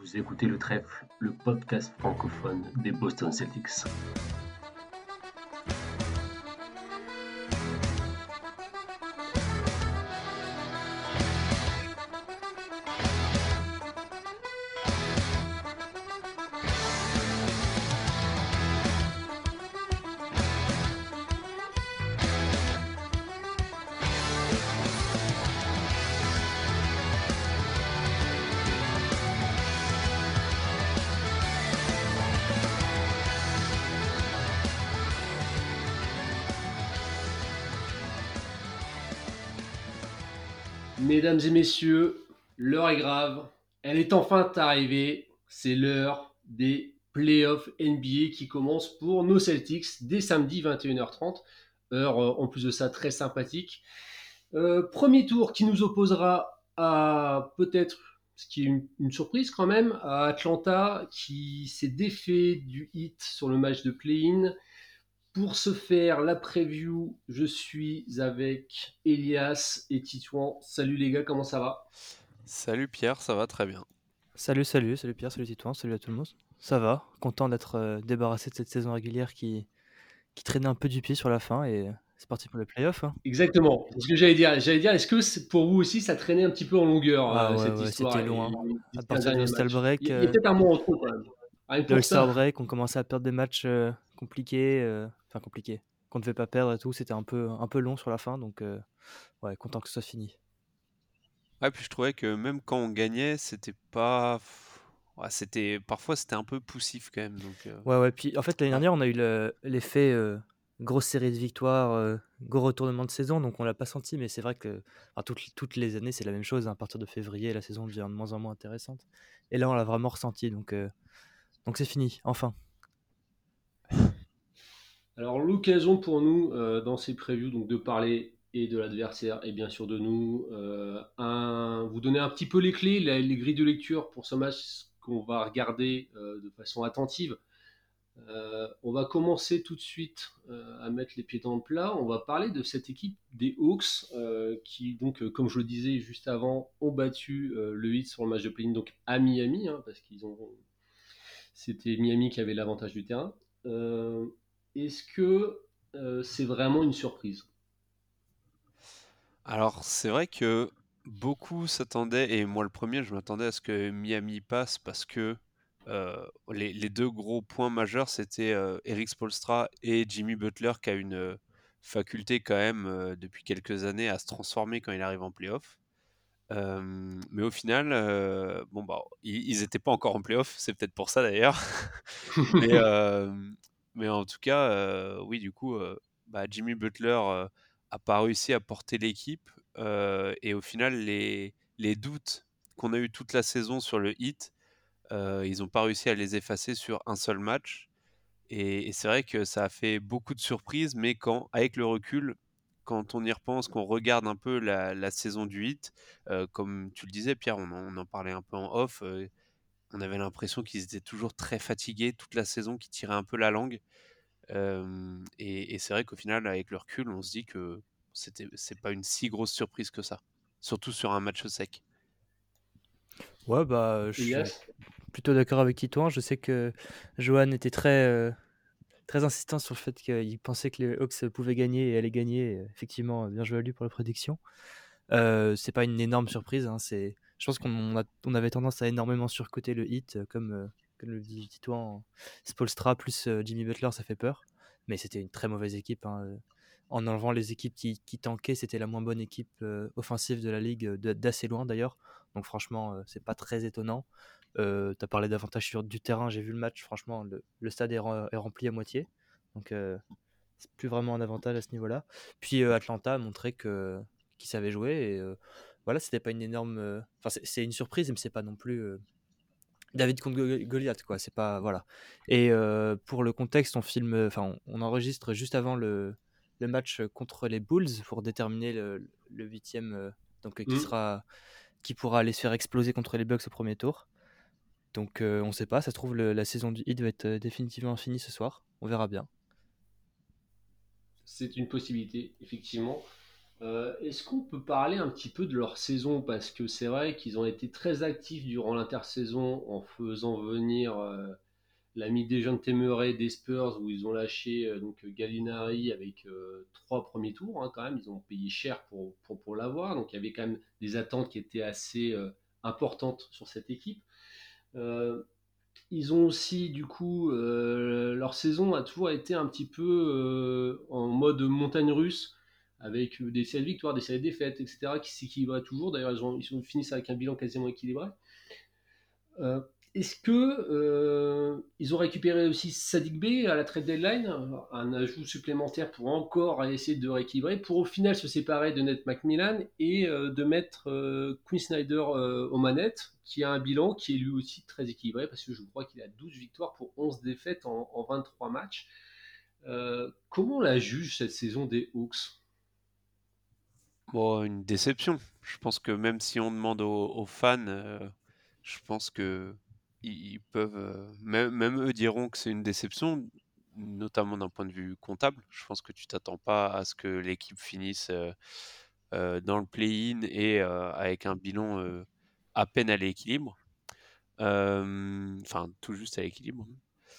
Vous écoutez Le Trèfle, le podcast francophone des Boston Celtics. Mesdames et messieurs, l'heure est grave. Elle est enfin arrivée. C'est l'heure des playoffs NBA qui commencent pour nos Celtics dès samedi 21h30. Heure en plus de ça très sympathique. Premier tour qui nous opposera à peut-être, ce qui est une surprise quand même, à Atlanta qui s'est défait du Heat sur le match de play-in. Pour ce faire, la preview, je suis avec Elias et Titouan. Salut les gars, comment ça va? Salut Pierre, ça va très bien. Salut Pierre, salut Titouan, salut à tout le monde. Ça va, content d'être débarrassé de cette saison régulière qui traînait un peu du pied sur la fin et c'est parti pour les playoffs. Hein. Exactement, c'est ce que j'allais dire. Est-ce que pour vous aussi, ça traînait un petit peu en longueur, cette Ouais, histoire, c'était loin. les À 15 partir du derniers All-Star matchs? Break, Il y a peut-être un mois en trop quand même. Rien que le pour All-Star ça. Break, on commençait à perdre des matchs compliqués, compliqués, qu'on ne devait pas perdre et tout. C'était un peu long sur la fin, donc ouais, content que ce soit fini. Ouais, puis je trouvais que même quand on gagnait, c'était pas. Ouais, parfois c'était un peu poussif quand même. Donc, Ouais, puis en fait l'année dernière, on a eu l'effet grosse série de victoires, gros retournement de saison, donc on l'a pas senti, mais c'est vrai que toutes les années, c'est la même chose. Hein. À partir de février, la saison devient de moins en moins intéressante. Et là, on l'a vraiment ressenti, donc c'est fini, enfin. Alors l'occasion pour nous dans ces previews donc de parler et de l'adversaire et bien sûr de nous, vous donner un petit peu les clés, les grilles de lecture pour ce match qu'on va regarder de façon attentive. On va commencer tout de suite à mettre les pieds dans le plat. On va parler de cette équipe des Hawks qui, donc, comme je le disais juste avant, ont battu le Heat sur le match de play-in donc à Miami, hein, parce c'était Miami qui avait l'avantage du terrain. Euh, Est-ce que c'est vraiment une surprise? Alors, c'est vrai que beaucoup s'attendaient, et moi le premier, je m'attendais à ce que Miami passe parce que les deux gros points majeurs, c'était Eric Spoelstra et Jimmy Butler qui a une faculté quand même depuis quelques années à se transformer quand il arrive en playoff. Mais au final, bon bah, ils étaient pas encore en playoff, c'est peut-être pour ça d'ailleurs. Mais, mais en tout cas, oui, du coup, bah, Jimmy Butler a pas réussi à porter l'équipe. Et au final, les doutes qu'on a eu toute la saison sur le Heat, ils n'ont pas réussi à les effacer sur un seul match. Et c'est vrai que ça a fait beaucoup de surprises, mais avec le recul, quand on y repense, qu'on regarde un peu la saison du Heat, comme tu le disais, Pierre, on en parlait un peu en off, on avait l'impression qu'ils étaient toujours très fatigués toute la saison, qu'ils tiraient un peu la langue. Et c'est vrai qu'au final, avec le recul, on se dit que c'est pas une si grosse surprise que ça, surtout sur un match sec. Ouais, bah, je suis Elias? plutôt d'accord avec Titouan. Je sais que Johan était très insistant sur le fait qu'il pensait que les Hawks pouvaient gagner et allaient gagner. Et effectivement, bien joué à lui pour la prédiction. C'est pas une énorme surprise. Hein, je pense on avait tendance à énormément surcoter le hit, comme le dit Titouan. Spoelstra plus Jimmy Butler, ça fait peur. Mais c'était une très mauvaise équipe. Hein. En enlevant les équipes qui tankaient, c'était la moins bonne équipe offensive de la ligue, d'assez loin d'ailleurs. Donc franchement, c'est pas très étonnant. T'as parlé d'avantage sur du terrain, j'ai vu le match. Franchement, le stade est rempli à moitié. Donc c'est plus vraiment un avantage à ce niveau-là. Puis Atlanta a montré qu'ils savaient jouer et voilà, c'était pas une énorme. Enfin, c'est une surprise, mais c'est pas non plus David contre Goliath, quoi. C'est pas voilà. Et pour le contexte, on enregistre juste avant le match contre les Bulls pour déterminer le huitième, qui pourra aller se faire exploser contre les Bucks au premier tour. Donc on sait pas, ça se trouve la saison du Heat va être définitivement finie ce soir. On verra bien. C'est une possibilité, effectivement. Est-ce qu'on peut parler un petit peu de leur saison? Parce que c'est vrai qu'ils ont été très actifs durant l'intersaison en faisant venir l'ami Dejan Temeray des Spurs, où ils ont lâché donc Gallinari avec 3 premiers tours hein, quand même. Ils ont payé cher pour l'avoir. Donc il y avait quand même des attentes qui étaient assez importantes sur cette équipe. Euh, Ils ont aussi, du coup, leur saison a toujours été un petit peu en mode montagne russe, avec des séries de victoires, des séries de défaites, etc., qui s'équilibraient toujours. D'ailleurs, finissent avec un bilan quasiment équilibré. Euh, Est-ce que ils ont récupéré aussi Sadik B à la trade deadline, un ajout supplémentaire pour encore essayer de rééquilibrer, pour au final se séparer de Ned McMillan et de mettre Quinn Snyder aux manettes, qui a un bilan qui est lui aussi très équilibré, parce que je crois qu'il a 12 victoires pour 11 défaites en 23 matchs. Comment on la juge cette saison des Hawks? Bon, une déception. Je pense que même si on demande aux fans, je pense que ils peuvent, même eux diront que c'est une déception, notamment d'un point de vue comptable. Je pense que tu t'attends pas à ce que l'équipe finisse dans le play-in et avec un bilan à peine à l'équilibre. Enfin, tout juste à l'équilibre.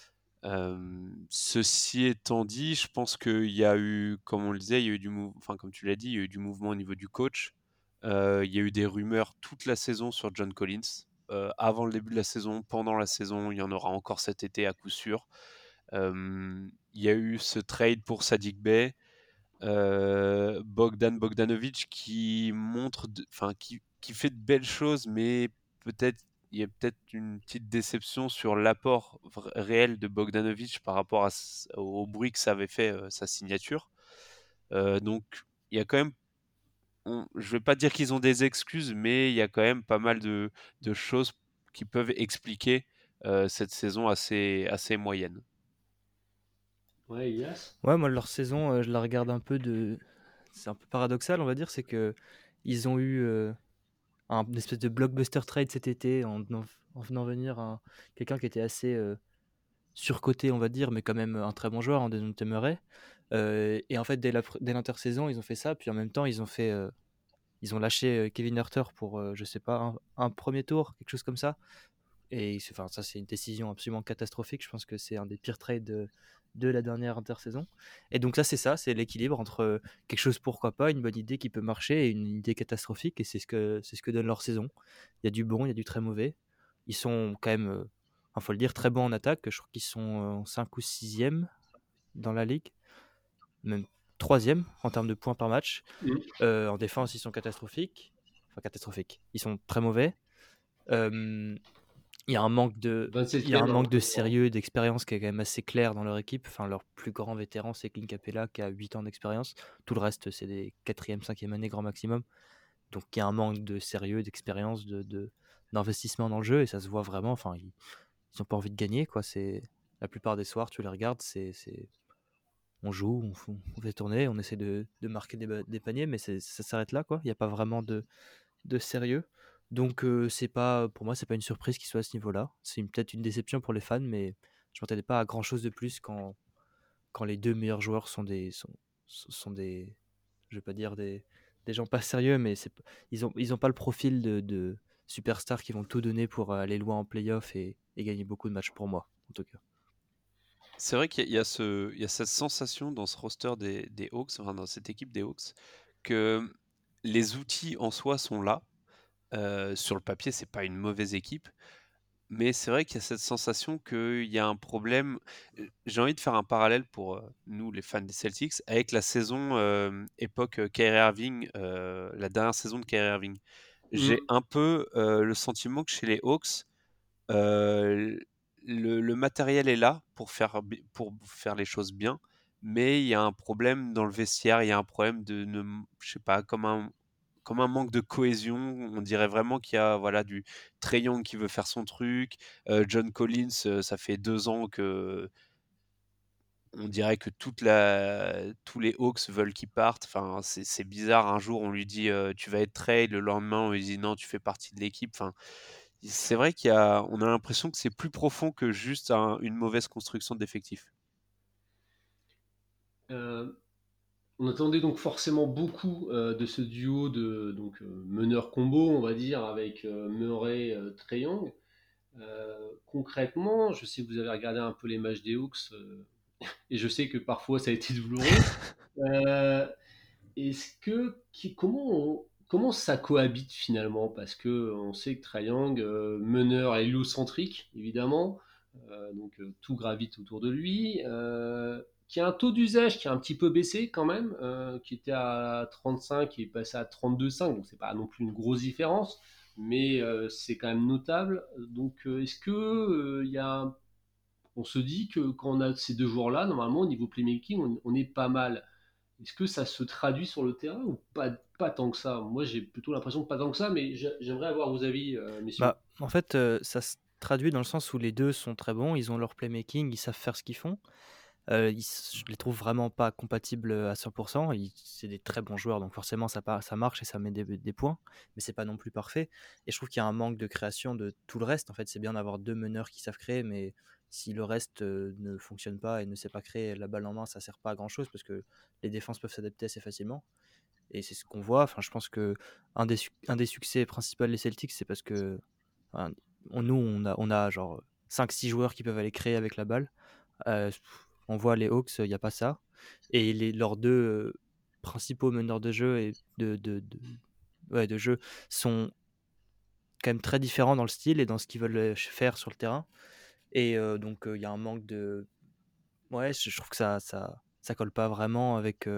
Ceci étant dit, je pense qu'il y a eu, comme on le disait, il y a eu enfin comme tu l'as dit, il y a eu du mouvement au niveau du coach. Il y a eu des rumeurs toute la saison sur John Collins. Avant le début de la saison, pendant la saison, il y en aura encore cet été à coup sûr. Il y a eu ce trade pour Sadiq Bey, Bogdan Bogdanovic qui enfin qui fait de belles choses, mais peut-être il y a peut-être une petite déception sur l'apport réel de Bogdanovic par rapport au bruit que ça avait fait sa signature. Donc il y a quand même, je vais pas dire qu'ils ont des excuses, mais il y a quand même pas mal de choses qui peuvent expliquer cette saison assez moyenne. Ouais, Elias. Ouais, moi, leur saison, je la regarde un peu de. C'est un peu paradoxal, on va dire, c'est que ils ont eu un espèce de blockbuster trade cet été en venant venir quelqu'un qui était assez surcoté, on va dire, mais quand même un très bon joueur, en Dejounte Temeray. Et en fait, dès l'intersaison, ils ont fait ça, puis en même temps, ils ont lâché Kevin Huerter pour, je sais pas, un premier tour, quelque chose comme ça. Et enfin, ça, c'est une décision absolument catastrophique. Je pense que c'est un des pires trades de la dernière intersaison. Et donc, ça, c'est l'équilibre entre quelque chose, pourquoi pas, une bonne idée qui peut marcher et une idée catastrophique. Et c'est ce que donne leur saison. Il y a du bon, il y a du très mauvais. Ils sont quand même, faut le dire, très bons en attaque. Je crois qu'ils sont en 5 ou 6e dans la ligue, même 3e en termes de points par match. Mm. En défense, ils sont catastrophiques. Enfin, catastrophiques. Ils sont très mauvais. Euh, il y a un manque de, il y a 27e, un hein, manque de je crois. sérieux et d'expérience qui est quand même assez clair dans leur équipe. Enfin, leur plus grand vétéran, c'est Clint Capella qui a 8 ans d'expérience. Tout le reste, c'est des 4e, 5e années grand maximum. Donc, il y a un manque de sérieux, d'expérience, d'investissement dans le jeu et ça se voit vraiment. Enfin, ils n'ont pas envie de gagner, quoi. C'est la plupart des soirs, tu les regardes, on joue, on fait tourner, on essaie de marquer des paniers, mais ça s'arrête là, quoi. Il n'y a pas vraiment de sérieux. Donc c'est pas, pour moi, c'est pas une surprise qu'il soit à ce niveau-là. C'est peut-être une déception pour les fans, mais je m'attendais pas à grand chose de plus quand les deux meilleurs joueurs sont des, je vais pas dire des gens pas sérieux, mais ils ont pas le profil de superstars qui vont tout donner pour aller loin en playoff et gagner beaucoup de matchs pour moi, en tout cas. C'est vrai il y a cette sensation dans ce roster des Hawks, enfin dans cette équipe des Hawks, que les outils en soi sont là. Sur le papier, c'est pas une mauvaise équipe, mais c'est vrai qu'il y a cette sensation qu'il y a un problème. J'ai envie de faire un parallèle pour nous, les fans des Celtics, avec la saison époque Kyrie Irving, la dernière saison de Kyrie Irving. J'ai Mm. un peu le sentiment que chez les Hawks, Heu, le matériel est là pour faire les choses bien, mais il y a un problème dans le vestiaire, il y a un problème de ne je sais pas, comme un manque de cohésion. On dirait vraiment qu'il y a, voilà, du Trae Young qui veut faire son truc, John Collins, ça fait 2 ans que on dirait que tous les Hawks veulent qu'il parte. Enfin, c'est bizarre. Un jour, on lui dit, «Tu vas être trade», le lendemain, on lui dit: «Non, tu fais partie de l'équipe». Enfin, c'est vrai on a l'impression que c'est plus profond que juste une mauvaise construction d'effectifs. Euh, On attendait donc forcément beaucoup de ce duo de meneur combo, on va dire, avec Murray, Trae Young. Concrètement, je sais que vous avez regardé un peu les matchs des Hawks, et je sais que parfois ça a été douloureux. Euh, comment ça cohabite finalement? Parce que on sait que Trae Young, meneur héliocentrique, évidemment, tout gravite autour de lui, qui a un taux d'usage qui a un petit peu baissé quand même, qui était à 35 et est passé à 32,5, donc c'est pas non plus une grosse différence, mais c'est quand même notable. Est-ce que on se dit que quand on a ces deux joueurs-là, normalement au niveau playmaking, on est pas mal. Est-ce que ça se traduit sur le terrain ou pas tant que ça? Moi, j'ai plutôt l'impression que pas tant que ça, mais j'aimerais avoir vos avis, messieurs. Bah, en fait, ça se traduit dans le sens où les 2 sont très bons, ils ont leur playmaking, ils savent faire ce qu'ils font. Je les trouve vraiment pas compatibles, à 100. C'est des très bons joueurs, donc forcément ça marche et ça met des points, mais c'est pas non plus parfait et je trouve qu'il y a un manque de création de tout le reste. En fait, c'est bien d'avoir 2 meneurs qui savent créer, mais si le reste, ne fonctionne pas et ne sait pas créer la balle en main, ça sert pas à grand chose parce que les défenses peuvent s'adapter assez facilement et c'est ce qu'on voit. Enfin, je pense qu'un des succès principaux des Celtics, c'est parce que, enfin, on a genre 5-6 joueurs qui peuvent aller créer avec la balle. Heu, on voit les Hawks, il y a pas ça et leurs 2 principaux meneurs de jeu et de jeu sont quand même très différents dans le style et dans ce qu'ils veulent, faire sur le terrain et il y a un manque de ouais, je trouve que ça colle pas vraiment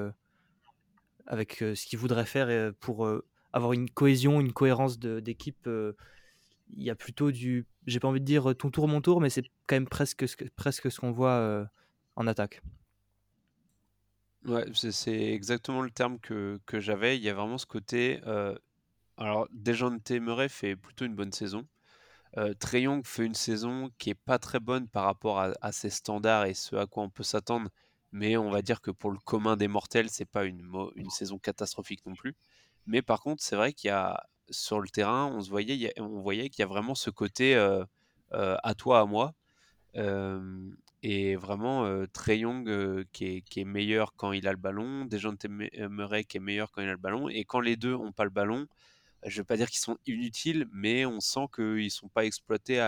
avec ce qu'ils voudraient faire, pour, avoir une cohésion, une cohérence d'équipe, il y a plutôt j'ai pas envie de dire, ton tour mon tour, mais c'est quand même presque ce qu'on voit, en attaque. Ouais, c'est exactement le terme que j'avais. Il y a vraiment ce côté. Alors, Dejounte Murray fait plutôt une bonne saison. Trae Young fait une saison qui est pas très bonne par rapport à ses standards et ce à quoi on peut s'attendre. Mais on va dire que pour le commun des mortels, c'est pas une saison catastrophique non plus. Mais par contre, c'est vrai qu'il y a sur le terrain, on voyait qu'il y a vraiment ce côté à toi, à moi. Euh, et vraiment, Trae Young qui est meilleur quand il a le ballon, Dejounte Murray qui est meilleur quand il a le ballon. Et quand les deux ont pas le ballon, je ne veux pas dire qu'ils sont inutiles, mais on sent qu'ils ne sont pas exploités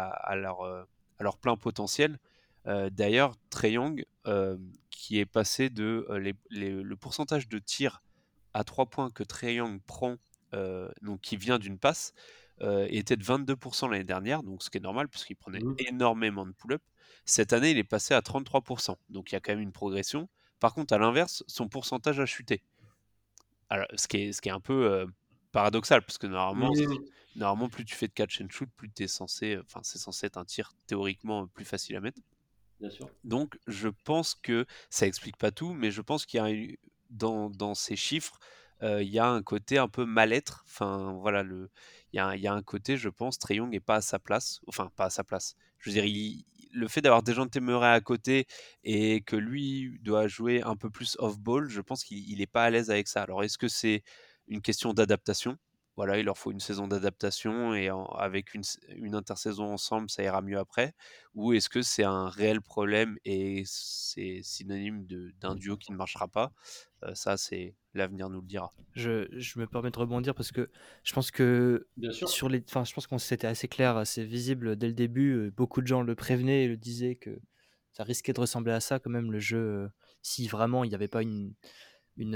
à leur plein potentiel. D'ailleurs, Trae Young, qui est passé de le pourcentage de tirs à 3 points que Trae Young prend, donc qui vient d'une passe, était de 22% l'année dernière, donc ce qui est normal puisqu'il prenait Mhm. énormément de pull-up. Cette année, il est passé à 33%, donc il y a quand même une progression. Par contre, à l'inverse, son pourcentage a chuté. Alors, ce qui est un peu paradoxal, parce que Oui, oui, oui, normalement, plus tu fais de catch and shoot, plus tu es censé, enfin, c'est censé être un tir théoriquement plus facile à mettre. bien sûr. Donc, je pense que ça explique pas tout, mais je pense qu'il y a dans ces chiffres, il y a un côté un peu mal-être. Enfin, voilà, il y a un côté, je pense, Trae Young est pas à sa place. Enfin, pas à sa place. Je veux dire, le fait d'avoir des gens de Murray à côté et que lui doit jouer un peu plus off-ball, je pense qu'il est pas à l'aise avec ça. Alors, est-ce que c'est une question d'adaptation? Voilà, il leur faut une saison d'adaptation et avec une intersaison ensemble, ça ira mieux après. Ou est-ce que c'est un réel problème et c'est synonyme d'un duo qui ne marchera pas? Ça, c'est l'avenir nous le dira. Je me permets de rebondir parce que je pense que Bien sûr. je pense qu'on c'était assez clair, assez visible dès le début. Beaucoup de gens le prévenaient et le disaient que ça risquait de ressembler à ça quand même le jeu, si vraiment il n'y avait pas une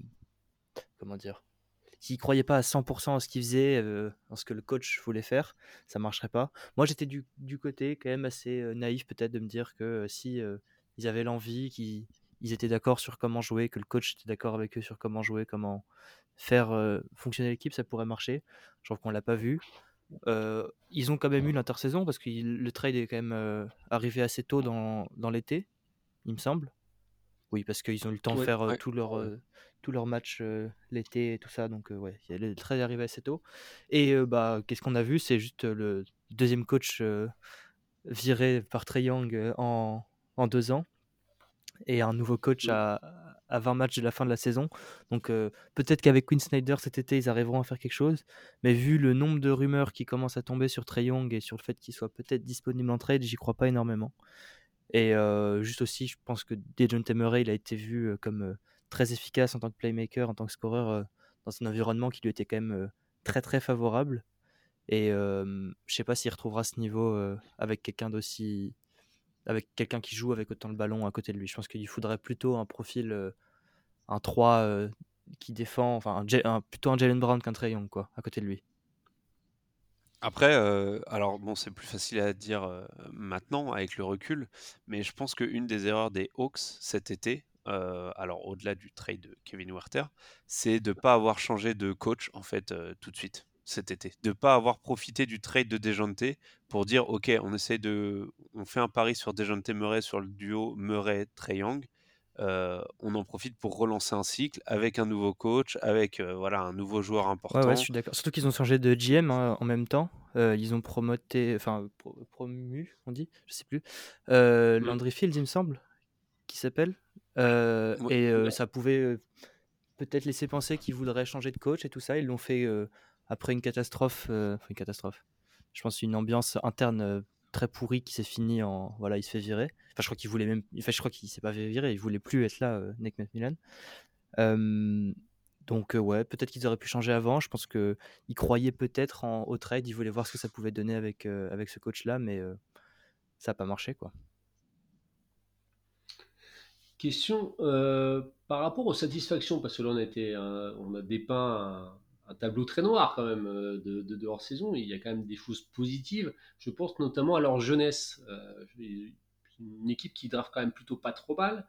comment dire, s'il croyait pas à 100% à ce qu'il faisait, en ce que le coach voulait faire, ça marcherait pas. Moi, j'étais du côté quand même assez naïf peut-être de me dire que si ils avaient l'envie, qu'ils étaient d'accord sur comment jouer, que le coach était d'accord avec eux sur comment jouer, comment faire fonctionner l'équipe, ça pourrait marcher. Je trouve qu'on l'a pas vu. Ils ont quand même eu l'intersaison parce que le trade est quand même arrivé assez tôt dans l'été, il me semble. Oui, parce qu'ils ont eu le temps de Oui. faire Ouais. tous leurs matchs l'été et tout ça. Donc, ouais, le trade est arrivé assez tôt. Et qu'est-ce qu'on a vu? C'est juste le deuxième coach viré par Trae Young en 2 ans et un nouveau coach Mm. à 20 matchs de la fin de la saison. Donc, peut-être qu'avec Quinn Snyder cet été, ils arriveront à faire quelque chose. Mais vu le nombre de rumeurs qui commencent à tomber sur Trae Young et sur le fait qu'il soit peut-être disponible en trade, j'y crois pas énormément. Et juste aussi, je pense que Dejounte Murray, il a été vu comme très efficace en tant que playmaker, en tant que scoreur dans un environnement qui lui était quand même très très favorable. Et je sais pas s'il retrouvera ce niveau avec quelqu'un qui joue avec autant le ballon à côté de lui. Je pense qu'il faudrait plutôt un profil, un 3 qui défend, enfin plutôt un Jalen Brown qu'un Trae Young, quoi, à côté de lui. Après, alors bon, c'est plus facile à dire maintenant avec le recul, mais je pense qu'une des erreurs des Hawks cet été, alors au-delà du trade de Kevin Huerter, c'est de ne pas avoir changé de coach en fait tout de suite cet été, de ne pas avoir profité du trade de Dejounte pour dire ok, on fait un pari sur Dejounte Murray sur le duo Murray-Trae Young. On en profite pour relancer un cycle avec un nouveau coach, avec voilà, un nouveau joueur Ouais, important. je suis d'accord. Surtout qu'ils ont changé de GM en même temps. Ils ont promu, on dit, je sais plus. Landry Fields, il me semble, qui s'appelle. Ouais. Et ça pouvait peut-être laisser penser qu'ils voudraient changer de coach et tout ça. Ils l'ont fait après une catastrophe. Une catastrophe. Je pense une ambiance interne très pourrie qui s'est finie en. Voilà, il se fait virer. Enfin, je crois qu'il voulait même. Enfin, je crois qu'il s'est pas fait virer. Il voulait plus être là, Nick McMillan. Donc ouais, peut-être qu'ils auraient pu changer avant. Je pense qu'ils croyaient peut-être au trade. Ils voulaient voir ce que ça pouvait donner avec ce coach-là, mais ça n'a pas marché, quoi. Question par rapport aux satisfactions, parce que là on a dépeint un tableau très noir quand même de hors-saison. Il y a quand même des choses positives. Je pense notamment à leur jeunesse. Une équipe qui draft quand même plutôt pas trop mal.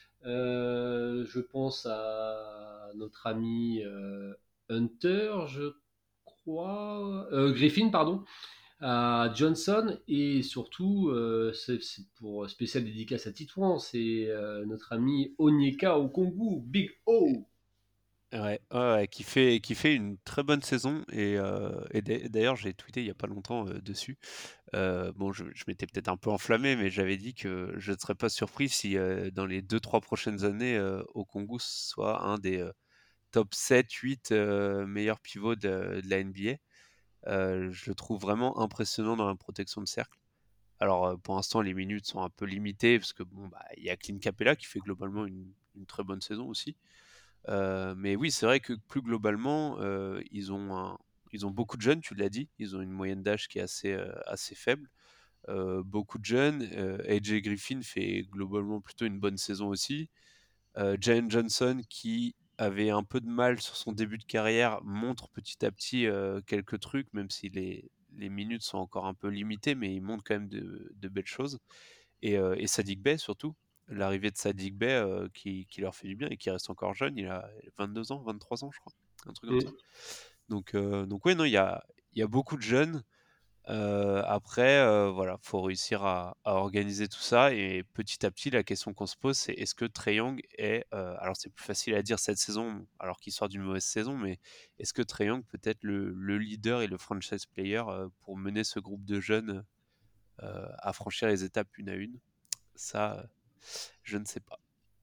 Je pense à notre ami Hunter, je crois, Griffin, pardon, à Johnson, et surtout, c'est pour spécial dédicace à Titouan, c'est notre ami Onyeka Okongwu, Big O. Ouais, qui fait une très bonne saison et d'ailleurs j'ai tweeté il y a pas longtemps dessus. Bon, je m'étais peut-être un peu enflammé, mais j'avais dit que je ne serais pas surpris si dans les 2-3 prochaines années, Okongwu soit un des top 7-8 meilleurs pivots de la NBA. Je le trouve vraiment impressionnant dans la protection de cercle. Alors pour l'instant les minutes sont un peu limitées parce que bon bah il y a Clint Capella qui fait globalement une très bonne saison aussi. Mais oui, c'est vrai que plus globalement, ils ont beaucoup de jeunes, tu l'as dit. Ils ont une moyenne d'âge qui est assez faible. Beaucoup de jeunes. AJ Griffin fait globalement plutôt une bonne saison aussi. Jalen Johnson, qui avait un peu de mal sur son début de carrière, montre petit à petit quelques trucs, même si les minutes sont encore un peu limitées, mais il montre quand même de belles choses. Et Saddiq Bey surtout, l'arrivée de Saddiq Bey qui leur fait du bien et qui reste encore jeune, il a 22 ans, 23 ans je crois, un truc comme ça. Donc ouais, non, il y a beaucoup de jeunes. Après, voilà, faut réussir à organiser tout ça et petit à petit, la question qu'on se pose, c'est est-ce que Trae Young est, alors c'est plus facile à dire cette saison alors qu'il sort d'une mauvaise saison, mais est-ce que Trae Young peut être le leader et le franchise player pour mener ce groupe de jeunes à franchir les étapes une à une? Ça, je ne sais pas.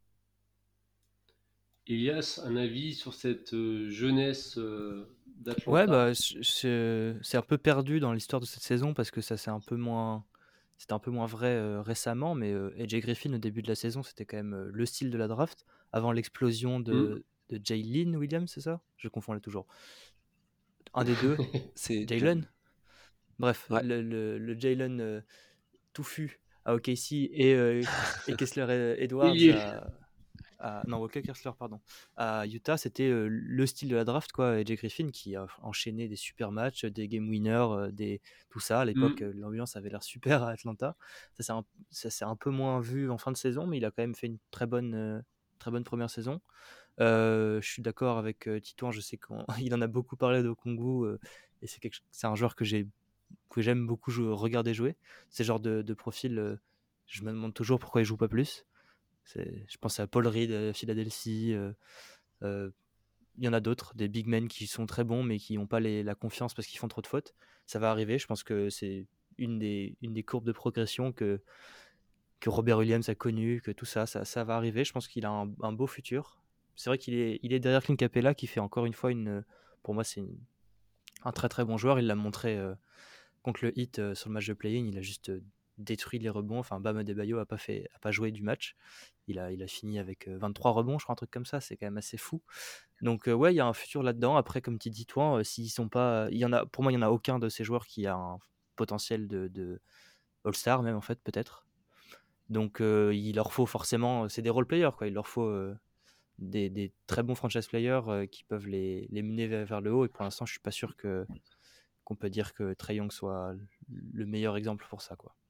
Elias, un avis sur cette jeunesse Ouais, d'Atlanta? bah, c'est un peu perdu dans l'histoire de cette saison parce que c'était un peu moins vrai récemment, mais AJ Griffin au début de la saison, c'était quand même le style de la draft avant l'explosion Hmm. de Jalen Williams, c'est ça? Je confonds là toujours. Un des deux, C'est Jalen? Bref, ouais. le Jalen touffu à OKC et Kessler Edwards Ailier. non, Walker Kessler, pardon, à Utah, c'était le style de la draft, quoi. AJ Griffin qui a enchaîné des super matchs, des game winners, tout ça. À l'époque, Hmm. l'ambiance avait l'air super à Atlanta. Ça s'est un peu moins vu en fin de saison, mais il a quand même fait une très bonne première saison. Je suis d'accord avec Titouan, je sais qu'il en a beaucoup parlé de Kongu, et c'est un joueur que j'aime beaucoup regarder jouer. C'est le genre de profil, je me demande toujours pourquoi il joue pas plus. Je pense à Paul Reed à Philadelphie. Euh, il y en a d'autres, des big men qui sont très bons mais qui n'ont pas la confiance parce qu'ils font trop de fautes. Ça va arriver. Je pense que c'est une des courbes de progression que Robert Williams a connu, que tout ça, ça va arriver. Je pense qu'il a un beau futur. C'est vrai il est derrière Clint Capella qui fait encore une fois pour moi, un très très bon joueur. Il l'a montré contre le Heat sur le match de play-in. Il a juste détruit les rebonds. Enfin, Bam Adebayo a pas joué du match. Il a fini avec 23 rebonds, je crois, un truc comme ça. C'est quand même assez fou. Donc ouais, il y a un futur là-dedans. Après, comme tu dis, toi, s'ils sont pas, pour moi, il y en a aucun de ces joueurs qui a un potentiel de All-Star même en fait peut-être. Donc il leur faut forcément, c'est des role players quoi. Il leur faut des très bons franchise players qui peuvent les mener vers le haut. Et pour l'instant, je suis pas sûr qu'on peut dire que Trae Young soit le meilleur exemple pour ça quoi.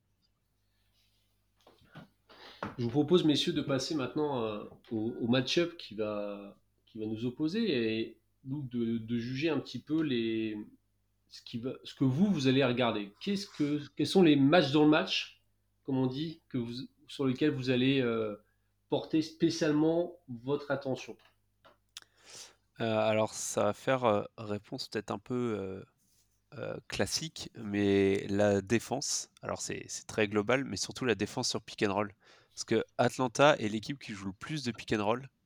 Je vous propose, messieurs, de passer maintenant au match-up qui va nous opposer et donc de juger un petit peu ce que vous allez regarder. Quels sont les matchs dans le match, comme on dit, sur lesquels vous allez porter spécialement votre attention? Alors, ça va faire réponse peut-être un peu classique, mais la défense, alors c'est très global, mais surtout la défense sur pick and roll. Parce que Atlanta est l'équipe qui joue le plus de pick and roll,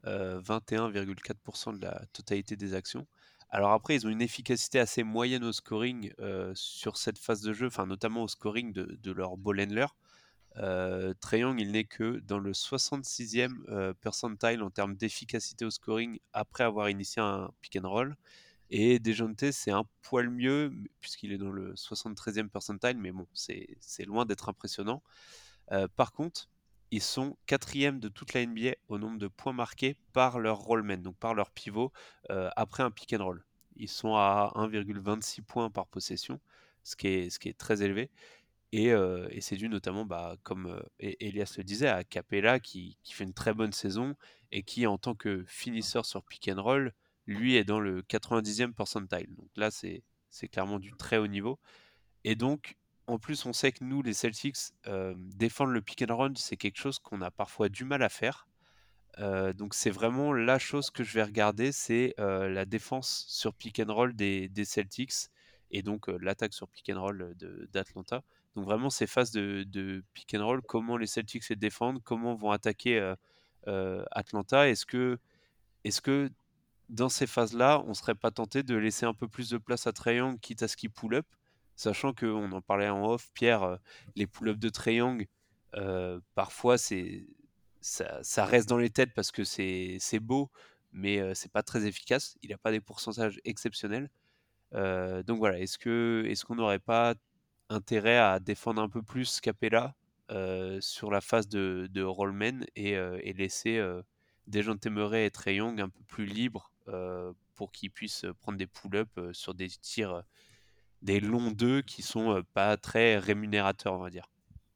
21,4% de la totalité des actions. Alors après, ils ont une efficacité assez moyenne au scoring sur cette phase de jeu, enfin notamment au scoring de leur ball handler. Trae Young, il n'est que dans le 66e percentile en termes d'efficacité au scoring après avoir initié un pick and roll. Et Dejounte, c'est un poil mieux, puisqu'il est dans le 73e percentile, mais bon, c'est loin d'être impressionnant. Par contre, ils sont quatrième de toute la NBA au nombre de points marqués par leur rollman, donc par leur pivot, après un pick and roll. Ils sont à 1,26 points par possession, ce qui est très élevé. Et c'est dû notamment, comme Elias le disait, à Capella qui fait une très bonne saison et qui, en tant que finisseur sur pick and roll, lui est dans le 90e percentile. Donc là, c'est clairement du très haut niveau. Et donc, en plus, on sait que nous, les Celtics, défendre le pick and roll, c'est quelque chose qu'on a parfois du mal à faire. Donc c'est vraiment la chose que je vais regarder, c'est la défense sur pick and roll des Celtics et donc l'attaque sur pick and roll d'Atlanta. Donc vraiment ces phases de pick and roll, comment les Celtics les défendent, comment vont attaquer Atlanta. Est-ce que dans ces phases-là, on serait pas tenté de laisser un peu plus de place à Trae Young, quitte à ce qu'il pull up, sachant qu'on en parlait en off, Pierre, les pull-ups de Trae Young, parfois ça reste dans les têtes parce que c'est beau, mais c'est pas très efficace. Il n'a pas des pourcentages exceptionnels. Donc voilà, est-ce qu'on n'aurait pas intérêt à défendre un peu plus Capella sur la phase de rollman et laisser Dejounte Murray et Trae Young un peu plus libres pour qu'ils puissent prendre des pull-ups sur des tirs, des longs 2 qui sont pas très rémunérateurs, on va dire.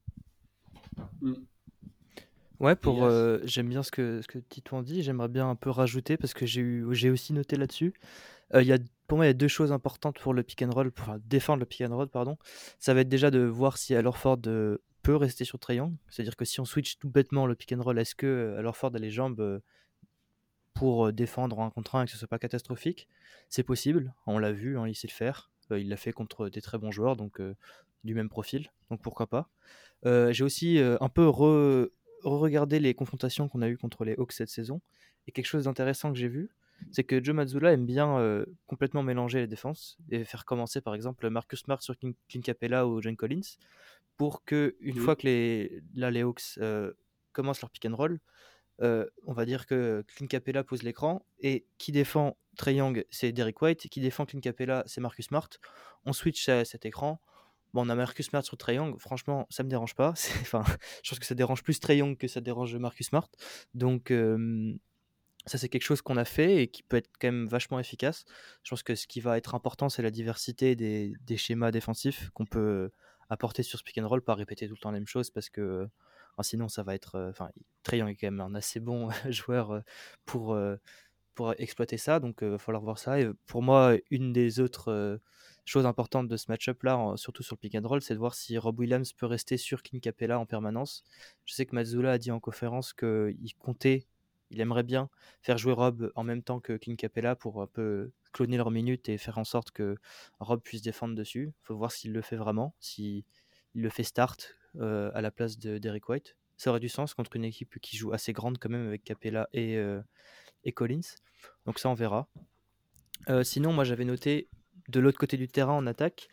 Ouais, Elias? j'aime bien ce que Titouan dit. J'aimerais bien un peu rajouter parce que j'ai aussi noté là-dessus. Pour moi, il y a deux choses importantes pour le pick and roll, pour défendre le pick and roll, pardon. Ça va être déjà de voir si Al Horford peut rester sur Trae Young. C'est-à-dire que si on switch tout bêtement le pick and roll, est-ce que Al Horford a les jambes pour défendre en 1 contre 1 et que ce soit pas catastrophique? C'est possible, on l'a vu, hein, il sait le faire. Il l'a fait contre des très bons joueurs, donc du même profil, donc pourquoi pas. J'ai aussi un peu re-regardé les confrontations qu'on a eues contre les Hawks cette saison. Et quelque chose d'intéressant que j'ai vu, c'est que Joe Mazzulla aime bien complètement mélanger les défenses et faire commencer par exemple Marcus Smart sur Clint Capella ou John Collins pour que une fois que les Hawks commencent leur pick and roll, on va dire que Clint Capella pose l'écran et qui défend Trae Young c'est Derrick White, qui défend Clint Capella c'est Marcus Smart. On switch à cet écran. Bon, on a Marcus Smart sur Trae Young, franchement, ça me dérange pas. Enfin, je pense que ça dérange plus Trae Young que ça dérange Marcus Smart. Donc, ça, c'est quelque chose qu'on a fait et qui peut être quand même vachement efficace. Je pense que ce qui va être important, c'est la diversité des schémas défensifs qu'on peut apporter sur ce pick and roll, pas répéter tout le temps la même chose parce que sinon, ça va être. Enfin, Trae Young est quand même un assez bon joueur pour, euh, pour exploiter ça, donc il va falloir voir ça. Et pour moi, une des autres choses importantes de ce match-up-là, surtout sur le pick and roll, c'est de voir si Rob Williams peut rester sur Clint Capella en permanence. Je sais que Mazzulla a dit en conférence il aimerait bien faire jouer Rob en même temps que Clint Capella pour un peu cloner leurs minutes et faire en sorte que Rob puisse défendre dessus. Il faut voir s'il le fait vraiment, s'il le fait start à la place de Derrick White. Ça aurait du sens contre une équipe qui joue assez grande quand même avec Capella et Collins. Donc ça, on verra. Sinon, moi, j'avais noté de l'autre côté du terrain en attaque.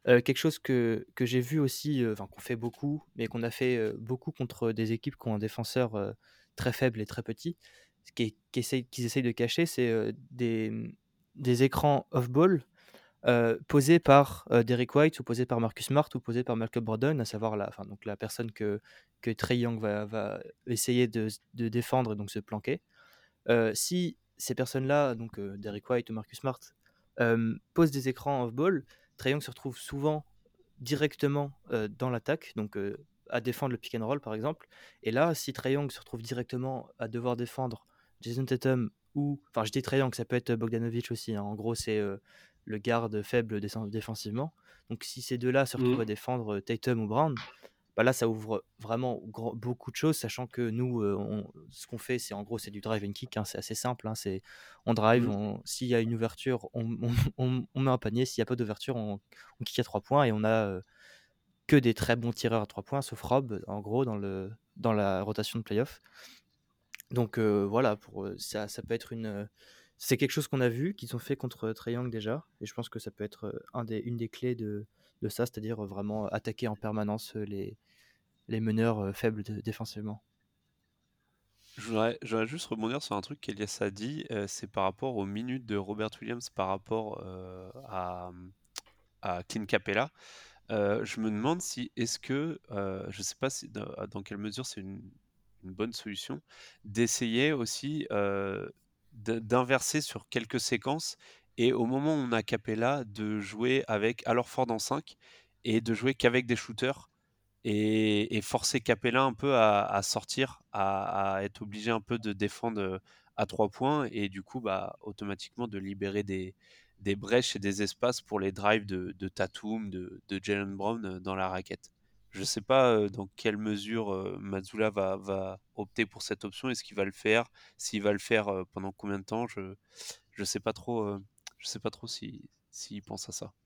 Quelque chose que j'ai vu aussi, enfin qu'on fait beaucoup, mais qu'on a fait, beaucoup contre des équipes qui ont un défenseur, très faible et très petit, ce qu'ils essayent de cacher, c'est, des écrans off-ball, posés par, Derrick White ou posés par Marcus Smart ou posés par Malcolm Brogdon, à savoir donc la personne que Trae Young va essayer de défendre et donc se planquer. Si ces personnes-là, donc Derrick White ou Marcus Smart, posent des écrans off-ball, Trae Young se retrouve souvent directement, dans l'attaque, donc à défendre le pick and roll, par exemple. Et là, si Trae Young se retrouve directement à devoir défendre Jason Tatum ou enfin, je dis Trae Young, ça peut être Bogdanovic aussi, hein. En gros, c'est, le garde faible défensivement. Donc si ces 2-là se retrouvent à Mhm. défendre, Tatum ou Brown, bah là, ça ouvre vraiment beaucoup de choses, sachant que nous, ce qu'on fait, c'est en gros, c'est du drive and kick, hein, c'est assez simple, hein, on drive, Mhm. s'il y a une ouverture, on met un panier, s'il n'y a pas d'ouverture, on kick à 3 points et on a que des très bons tireurs à 3 points, sauf Rob, en gros, dans la rotation de playoff. Donc voilà, ça peut être c'est quelque chose qu'on a vu, qu'ils ont fait contre Trae Young déjà, et je pense que ça peut être une des clés de ça, c'est-à-dire vraiment attaquer en permanence les meneurs faibles défensivement. Je voudrais juste rebondir sur un truc qu'Elias a dit, c'est par rapport aux minutes de Robert Williams par rapport à Clint Capella. Je me demande si est-ce que, je ne sais pas si, dans quelle mesure c'est une bonne solution, d'essayer aussi d'inverser sur quelques séquences et au moment où on a Capella, de jouer avec Ford en 5 et de jouer qu'avec des shooters et forcer Capella un peu à sortir, à être obligé un peu de défendre à 3 points et du coup, bah, automatiquement de libérer des brèches et des espaces pour les drives de Tatum, de Jalen Brown dans la raquette. Je ne sais pas dans quelle mesure Mazzulla va opter pour cette option. Est-ce qu'il va le faire? S'il va le faire, pendant combien de temps? Je sais pas trop, je sais pas trop s'il pense à ça.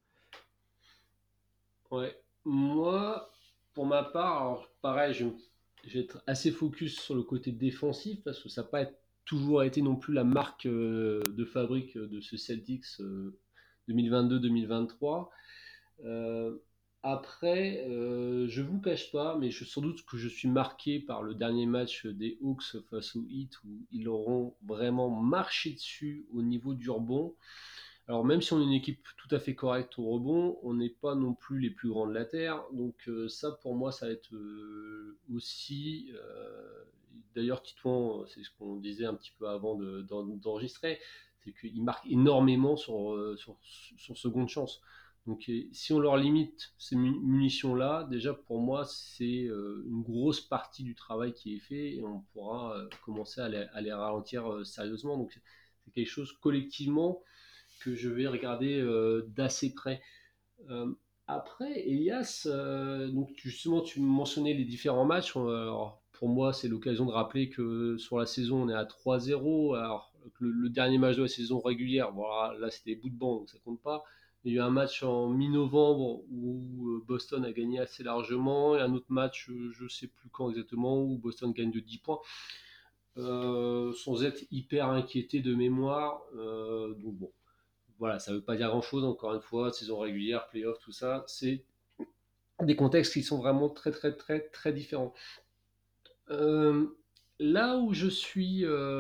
Ouais. Moi, pour ma part, alors pareil, je vais être assez focus sur le côté défensif parce que ça n'a pas toujours été non plus la marque de fabrique de ce Celtics 2022-2023. Euh, Après, je vous cache pas, mais sans doute que je suis marqué par le dernier match des Hawks face au Heat où ils auront vraiment marché dessus au niveau du rebond. Alors même si on est une équipe tout à fait correcte au rebond, on n'est pas non plus les plus grands de la Terre. Donc ça pour moi ça va être aussi... D'ailleurs Titouan, c'est ce qu'on disait un petit peu avant d'enregistrer, c'est qu'il marque énormément sur seconde chance. Donc si on leur limite ces munitions-là, déjà pour moi c'est une grosse partie du travail qui est fait et on pourra commencer à les ralentir sérieusement. Donc c'est quelque chose collectivement que je vais regarder d'assez près. Euh, Après, Elias, donc justement, tu mentionnais les différents matchs. Alors, pour moi, c'est l'occasion de rappeler que sur la saison, on est à 3-0. Alors, le dernier match de la saison régulière, voilà, là, c'était bout de banc, donc ça compte pas. Il y a eu un match en mi-novembre où Boston a gagné assez largement, et un autre match, je ne sais plus quand exactement, où Boston gagne de 10 points, sans être hyper inquiété de mémoire. Donc bon, voilà, ça ne veut pas dire grand-chose, encore une fois, saison régulière, playoff, tout ça, c'est des contextes qui sont vraiment très très très très différents. Euh, Là où je suis,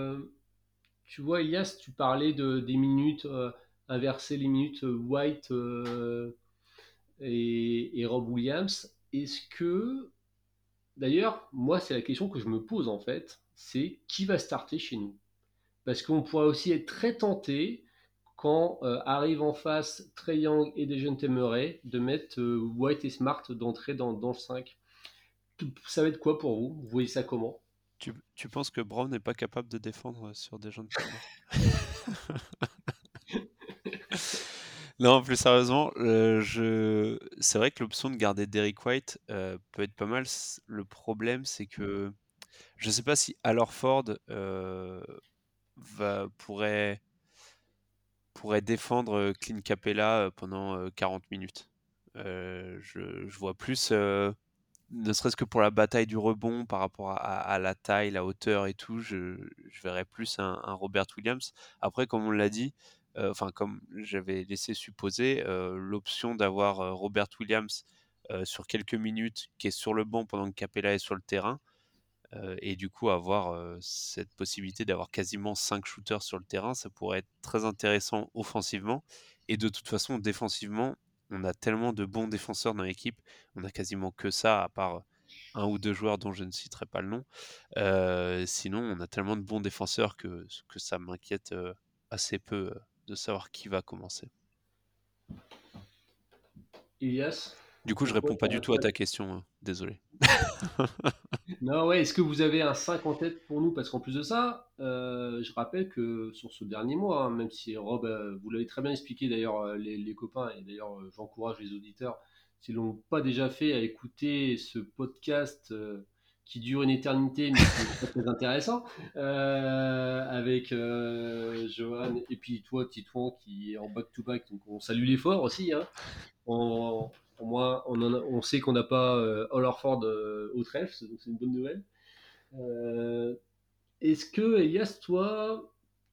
tu vois, Elias, tu parlais des minutes, inverser les minutes White et Rob Williams. Est-ce que, d'ailleurs, moi c'est la question que je me pose en fait, c'est qui va starter chez nous? Parce qu'on pourrait aussi être très tenté quand arrive en face Trey Young et Dejounte Murray de mettre White et Smart d'entrer dans le 5. Ça va être quoi pour vous? Vous voyez ça comment? Tu penses que Brown n'est pas capable de défendre sur des gens de Taylor? Non, plus sérieusement, c'est vrai que l'option de garder Derrick White peut être pas mal. Le problème, c'est que je ne sais pas si Al Horford pourrait défendre Clint Capella pendant 40 minutes. Je vois plus, ne serait-ce que pour la bataille du rebond par rapport à la taille, la hauteur et tout, je verrais plus un Robert Williams. Après, comme on l'a dit, enfin comme j'avais laissé supposer, l'option d'avoir Robert Williams sur quelques minutes, qui est sur le banc pendant que Capella est sur le terrain, et du coup avoir cette possibilité d'avoir quasiment 5 shooters sur le terrain, ça pourrait être très intéressant offensivement. Et de toute façon, défensivement, on a tellement de bons défenseurs dans l'équipe, on a quasiment que ça, à part un ou deux joueurs dont je ne citerai pas le nom. Sinon, on a tellement de bons défenseurs que ça m'inquiète assez peu de savoir qui va commencer. Ilias, Du coup, je pour toi, réponds pas du tout à ta question, désolé. non, ouais, est-ce que vous avez un 5 en tête pour nous? Parce qu'en plus de ça, je rappelle que sur ce dernier mois, hein, même si Rob, vous l'avez très bien expliqué d'ailleurs, les copains, et d'ailleurs, j'encourage les auditeurs, s'ils l'ont pas déjà fait, à écouter ce podcast qui dure une éternité, mais qui est très, très intéressant, avec Johan et puis toi, Titouan, qui est en back-to-back, donc on salue l'effort aussi, hein. On, au moins, on sait qu'on n'a pas All Orford au trèfle, donc c'est une bonne nouvelle. Euh, Est-ce que, Elias, toi,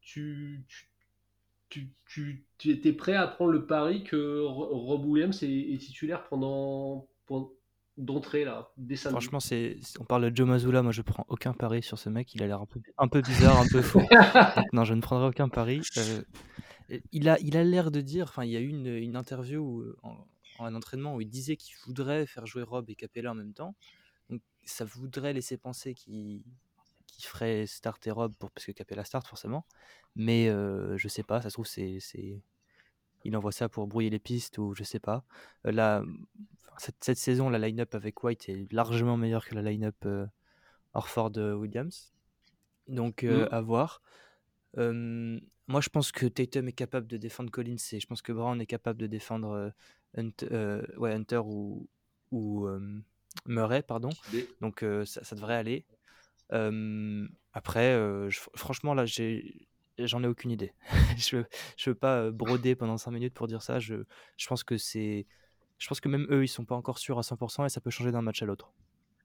tu étais prêt à prendre le pari que Rob Williams est titulaire d'entrée là, dès samedi? Franchement, on parle de Joe Mazzulla, moi je prends aucun pari sur ce mec, il a l'air un peu bizarre, un peu fou. Donc non, je ne prendrai aucun pari. Il a l'air de dire, enfin il y a eu une interview en un entraînement où il disait qu'il voudrait faire jouer Rob et Capella en même temps. Donc ça voudrait laisser penser qu'il ferait starter Rob parce que Capella start forcément. Mais je sais pas, ça se trouve il envoie ça pour brouiller les pistes ou je sais pas. Là, cette saison, la line-up avec White est largement meilleure que la line-up Horford-Williams. Donc à voir. Moi, je pense que Tatum est capable de défendre Collins et je pense que Brown est capable de défendre Hunter ou Murray, pardon. Donc ça devrait aller. Après, franchement, là, j'en ai aucune idée. je veux pas broder pendant 5 minutes pour dire ça. Je pense que je pense que même eux, ils sont pas encore sûrs à 100% et ça peut changer d'un match à l'autre.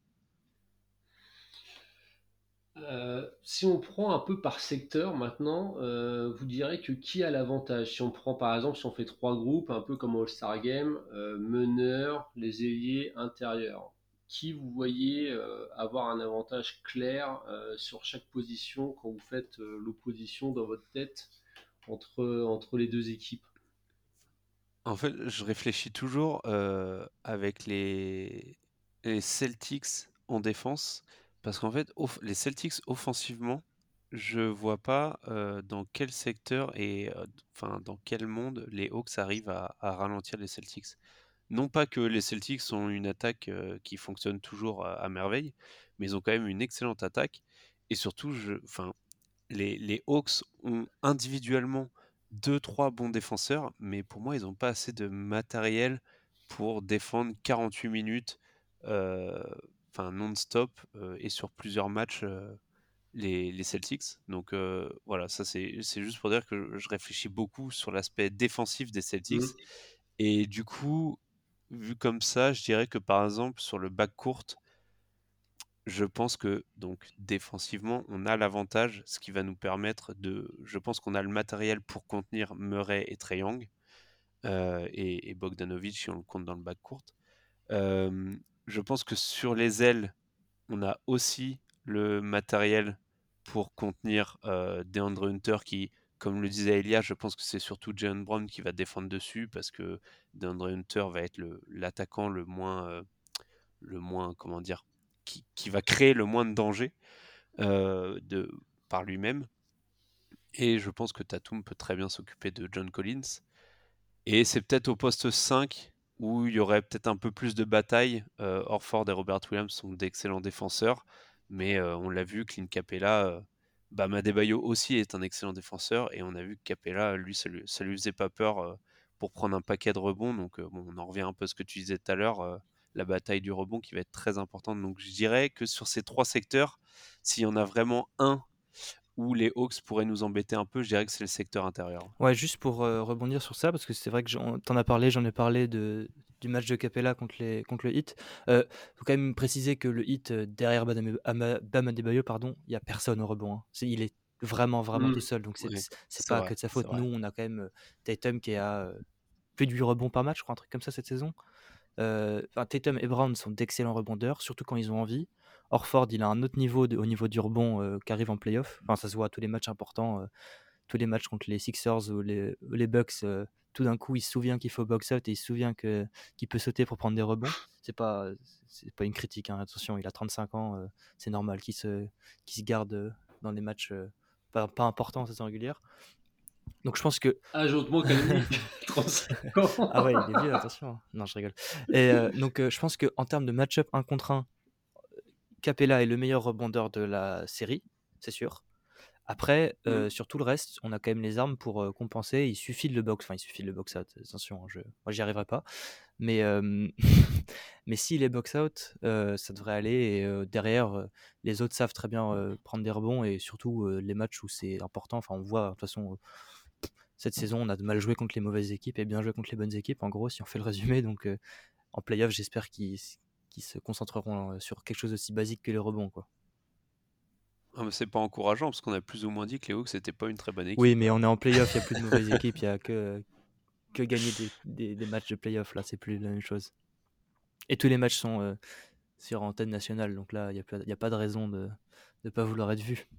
Si on prend un peu par secteur maintenant, vous direz que qui a l'avantage? Si on prend par exemple, si on fait trois groupes, un peu comme au All-Star Game, meneur, les ailiers, intérieurs. Qui vous voyez avoir un avantage clair sur chaque position quand vous faites l'opposition dans votre tête entre les deux équipes? En fait, je réfléchis toujours avec les Celtics en défense, parce qu'en fait, les Celtics offensivement, je vois pas dans quel secteur et enfin dans quel monde les Hawks arrivent à ralentir les Celtics. Non pas que les Celtics ont une attaque qui fonctionne toujours à merveille, mais ils ont quand même une excellente attaque. Et surtout, enfin, les Hawks ont individuellement 2-3 bons défenseurs, mais pour moi, ils n'ont pas assez de matériel pour défendre 48 minutes non-stop et sur plusieurs matchs les Celtics. Donc voilà, ça c'est juste pour dire que je réfléchis beaucoup sur l'aspect défensif des Celtics. Mm. Et du coup, vu comme ça, je dirais que par exemple sur le backcourt, je pense que donc défensivement, on a l'avantage, ce qui va nous permettre je pense qu'on a le matériel pour contenir Murray et Trae Young et Bogdanovic si on le compte dans le backcourt. Je pense que sur les ailes, on a aussi le matériel pour contenir DeAndre Hunter qui, comme le disait Elia, je pense que c'est surtout Jaylen Brown qui va défendre dessus parce que DeAndre Hunter va être l'attaquant le moins, comment dire, qui va créer le moins de danger par lui-même. Et je pense que Tatum peut très bien s'occuper de John Collins. Et c'est peut-être au poste 5 où il y aurait peut-être un peu plus de bataille. Horford et Robert Williams sont d'excellents défenseurs, mais on l'a vu, Clint Capella, Bam Adebayo aussi est un excellent défenseur, et on a vu que Capella, lui, ça lui faisait pas peur pour prendre un paquet de rebonds. Donc bon, on en revient un peu à ce que tu disais tout à l'heure, la bataille du rebond qui va être très importante. Donc je dirais que sur ces trois secteurs, s'il y en a vraiment un où les Hawks pourraient nous embêter un peu, je dirais que c'est le secteur intérieur. Ouais, juste pour rebondir sur ça, parce que c'est vrai que t'en as parlé, j'en ai parlé du match de Capella contre le Heat. Faut quand même préciser que le Hit, derrière Bam Adebayo, pardon, il n'y a personne au rebond, hein. Il est vraiment, vraiment tout Hmm. seul. Donc Ouais, c'est c'est pas que vrai, de sa c'est faute. vrai. Nous, on a quand même Tatum qui a plus de 8 rebonds par match, je crois, un truc comme ça cette saison. Tatum et Brown sont d'excellents rebondeurs, surtout quand ils ont envie. Orford, il a un autre niveau au niveau du rebond qui arrive en playoff. Enfin, ça se voit à tous les matchs importants, tous les matchs contre les Sixers ou les Bucks. Tout d'un coup, il se souvient qu'il faut box out et il se souvient qu'il peut sauter pour prendre des rebonds. C'est pas, c'est pas une critique, hein, attention, il a 35 ans, c'est normal qu'il se garde dans les matchs pas importants en saison régulière. Donc je pense que Âge hautement calomnie, 35 ans. ah ouais, il est vieux, attention, hein. Non, je rigole. Et donc je pense qu'en termes de match-up 1 contre 1, Capella est le meilleur rebondeur de la série, c'est sûr. Après, Hmm. sur tout le reste, on a quand même les armes pour compenser. Il suffit de le box, enfin il suffit de le box out. Attention, moi j'y arriverai pas. Mais mais s'il est box out, ça devrait aller. Et derrière, les autres savent très bien prendre des rebonds et surtout les matchs où c'est important. Enfin, on voit de toute façon cette saison, on a mal joué contre les mauvaises équipes et bien joué contre les bonnes équipes. En gros, si on fait le résumé, donc en playoff, j'espère qu'ils se concentreront sur quelque chose aussi basique que les rebonds, quoi. Ah, mais c'est pas encourageant parce qu'on a plus ou moins dit que les Hawks c'était pas une très bonne Oui, équipe mais quand on même. est en playoff, il n'y a plus de mauvaises équipes, il y a que gagner des matchs de playoff, là, c'est plus la même chose. Et tous les matchs sont sur antenne nationale, donc là, il y a pas de raison de ne pas vouloir être vu.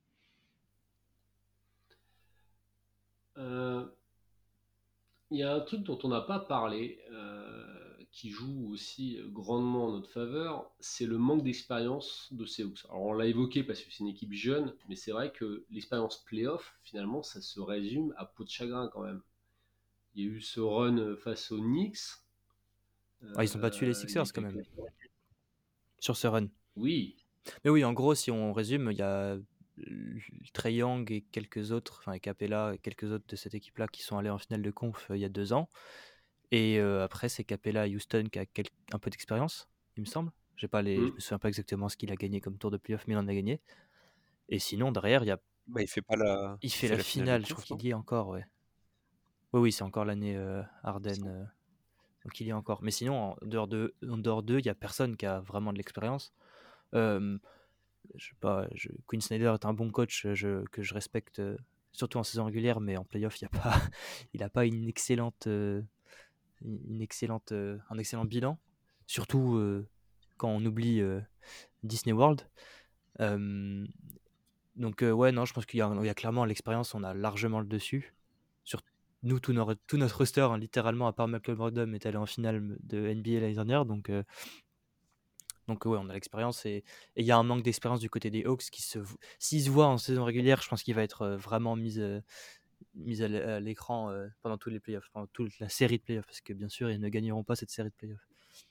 Euh, Il y a un truc dont on n'a pas parlé, qui joue aussi grandement en notre faveur, c'est le manque d'expérience de ces Hawks. Alors on l'a évoqué parce que c'est une équipe jeune, mais c'est vrai que l'expérience playoff, finalement, ça se résume à peau de chagrin quand même. Il y a eu ce run face aux Knicks. Ah, ils ont battu les Il y a Sixers quand même, quelques... sur ce run. Oui. Mais oui, en gros, si on résume, il y a Trae Young et quelques autres, enfin, et Capella et quelques autres de cette équipe-là qui sont allés en finale de conf il y a 2 ans. Et après, c'est Capella à Houston qui a un peu d'expérience, il me semble. Je Hmm. me souviens pas exactement ce qu'il a gagné comme tour de playoff, mais il en a gagné. Et sinon, derrière, Bah, il il fait fait la la finale de finale, je crois conf, non? qu'il y est encore, ouais. Oui, oui, c'est encore l'année Harden, donc il y est encore. Mais sinon, en dehors d'eux, il y a personne qui a vraiment de l'expérience. Euh, je sais pas, Quinn Snyder est un bon coach que je respecte, surtout en saison régulière, mais en playoff, il y a pas, il a pas un excellent bilan, surtout quand on oublie Disney World. Euh, donc ouais, non, je pense il y a clairement l'expérience, on a largement le dessus. Sur nous, tout notre roster, hein, littéralement, à part Michael Brogdon, est allé en finale de NBA l'année dernière, donc ouais, on a l'expérience et il y a un manque d'expérience du côté des Hawks s'il se voit en saison régulière, je pense qu'il va être vraiment mis à l'écran pendant tous les playoffs, pendant toute la série de playoffs, parce que bien sûr, ils ne gagneront pas cette série de playoffs.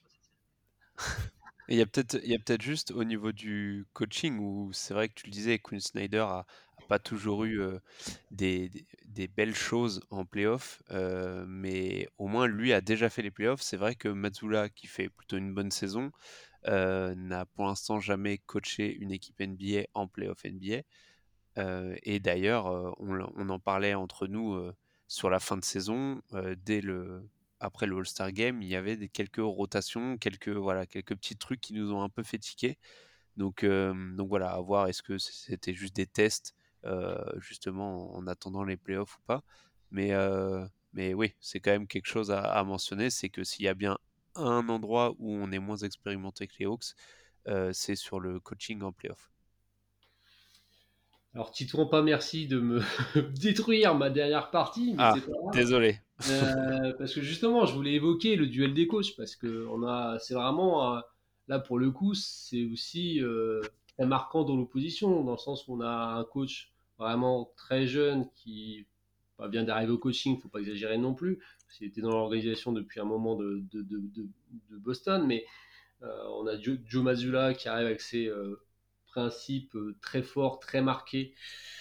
Et il y a peut-être juste au niveau du coaching où c'est vrai que tu le disais, Quinn Snyder a pas toujours eu des belles choses en playoff, mais au moins lui a déjà fait les playoffs. C'est vrai que Mazzulla, qui fait plutôt une bonne saison, n'a pour l'instant jamais coaché une équipe NBA en playoff NBA. Et d'ailleurs, on en parlait entre nous sur la fin de saison, après le All-Star Game, il y avait quelques rotations, quelques petits trucs qui nous ont un peu fait tiquer. Donc voilà, à voir est-ce que c'était juste des tests, justement en attendant les playoffs ou pas. Mais oui, c'est quand même quelque chose à mentionner, c'est que s'il y a bien un endroit où on est moins expérimenté que les Hawks, c'est sur le coaching en playoff. Alors, Titouan, pas merci de me détruire ma dernière partie, mais Ah, c'est pas grave. désolé. Parce que justement, je voulais évoquer le duel des coachs, parce que c'est vraiment, là pour le coup, c'est aussi très marquant dans l'opposition, dans le sens où on a un coach vraiment très jeune qui vient d'arriver au coaching, faut pas exagérer non plus, parce qu'il était dans l'organisation depuis un moment de Boston, mais on a Joe Mazzulla qui arrive avec ses principes très forts, très marqués,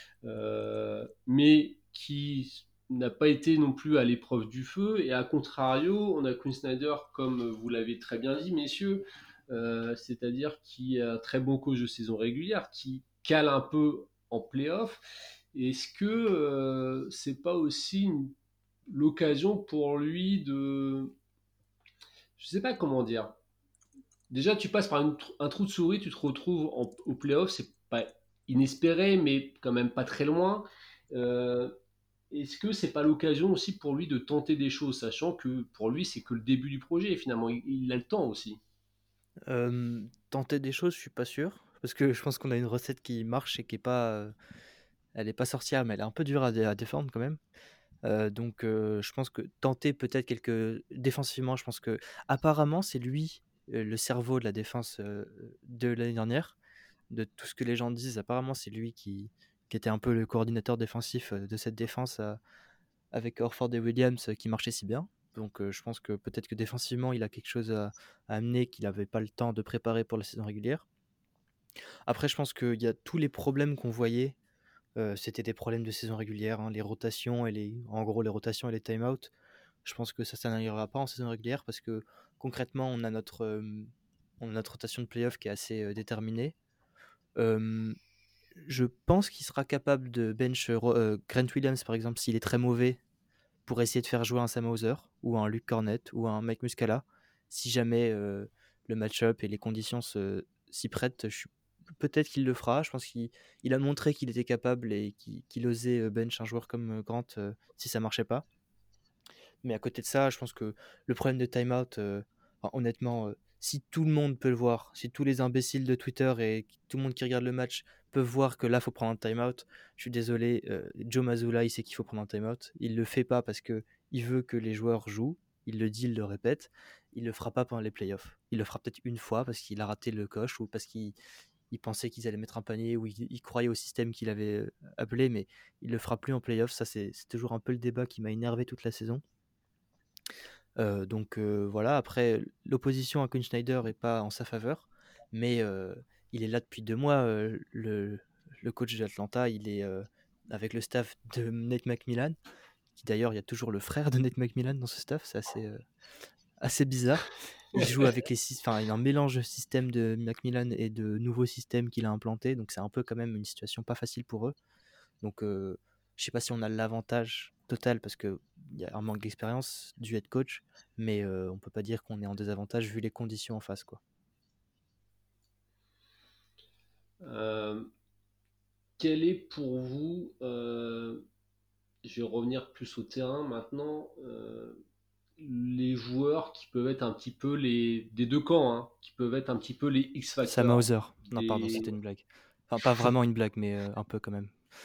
mais qui n'a pas été non plus à l'épreuve du feu. Et à contrario, on a Quinn Snyder, comme vous l'avez très bien dit, messieurs, c'est-à-dire qui est un très bon coach de saison régulière, qui cale un peu en playoff. Est-ce que c'est pas aussi l'occasion pour lui de, je sais pas comment dire, déjà tu passes par un trou de souris, tu te retrouves au playoff, c'est pas inespéré, mais quand même pas très loin. Euh, Est-ce que c'est pas l'occasion aussi pour lui de tenter des choses, sachant que pour lui c'est que le début du projet finalement, il a le temps aussi. Tenter des choses, je suis pas sûr, parce que je pense qu'on a une recette qui marche et qui est pas, elle est pas sorcière, mais elle est un peu dure à défendre quand même. Donc, je pense que tenter peut-être quelques défensivement, je pense que apparemment c'est lui, le cerveau de la défense, de l'année dernière. De tout ce que les gens disent, apparemment c'est lui qui était un peu le coordinateur défensif, de cette défense, avec Horford et Williams, qui marchait si bien. Donc, je pense que peut-être que défensivement il a quelque chose à amener qu'il n'avait pas le temps de préparer pour la saison régulière. Après, je pense qu'il y a tous les problèmes qu'on voyait, c'était des problèmes de saison régulière, hein, les rotations en gros les rotations et les time-out. Je pense que ça n'arrivera pas en saison régulière parce que concrètement on a notre rotation de playoff qui est assez déterminée. Euh, je pense qu'il sera capable de bench Grant Williams par exemple s'il est très mauvais pour essayer de faire jouer un Sam Hauser ou un Luke Cornett ou un Mike Muscala si jamais le match-up et les conditions s'y prêtent. Peut-être qu'il le fera. Je pense qu'il a montré qu'il était capable et qu'il osait bench un joueur comme Grant si ça marchait pas. Mais à côté de ça, je pense que le problème de timeout, honnêtement, si tout le monde peut le voir, si tous les imbéciles de Twitter et tout le monde qui regarde le match peuvent voir que là, il faut prendre un timeout, je suis désolé, Joe Mazzulla, il sait qu'il faut prendre un timeout. Il le fait pas parce que il veut que les joueurs jouent. Il le dit, il le répète. Il le fera pas pendant les playoffs. Il le fera peut-être une fois parce qu'il a raté le coche ou parce qu'il pensait qu'ils allaient mettre un panier ou il croyait au système qu'il avait appelé, mais il le fera plus en playoffs. Ça, c'est toujours un peu le débat qui m'a énervé toute la saison. Donc voilà, après l'opposition à Quinn Schneider est pas en sa faveur, mais il est là depuis 2 mois, le coach d'Atlanta, il est avec le staff de Nate McMillan, qui d'ailleurs il y a toujours le frère de Nate McMillan dans ce staff, c'est assez bizarre. Il joue avec enfin il y a un mélange de système de McMillan et de nouveaux systèmes qu'il a implantés, donc c'est un peu quand même une situation pas facile pour eux. Donc, je sais pas si on a l'avantage total parce qu'il y a un manque d'expérience du head coach, mais on peut pas dire qu'on est en désavantage vu les conditions en face, quoi. Euh, Quel est pour vous, je vais revenir plus au terrain maintenant, les joueurs qui peuvent être un petit peu des deux camps, hein, qui peuvent être un petit peu les Sam X-Factors, Hauser. Non, pardon, des, c'était une blague. Enfin, pas vraiment une blague, mais un peu quand même.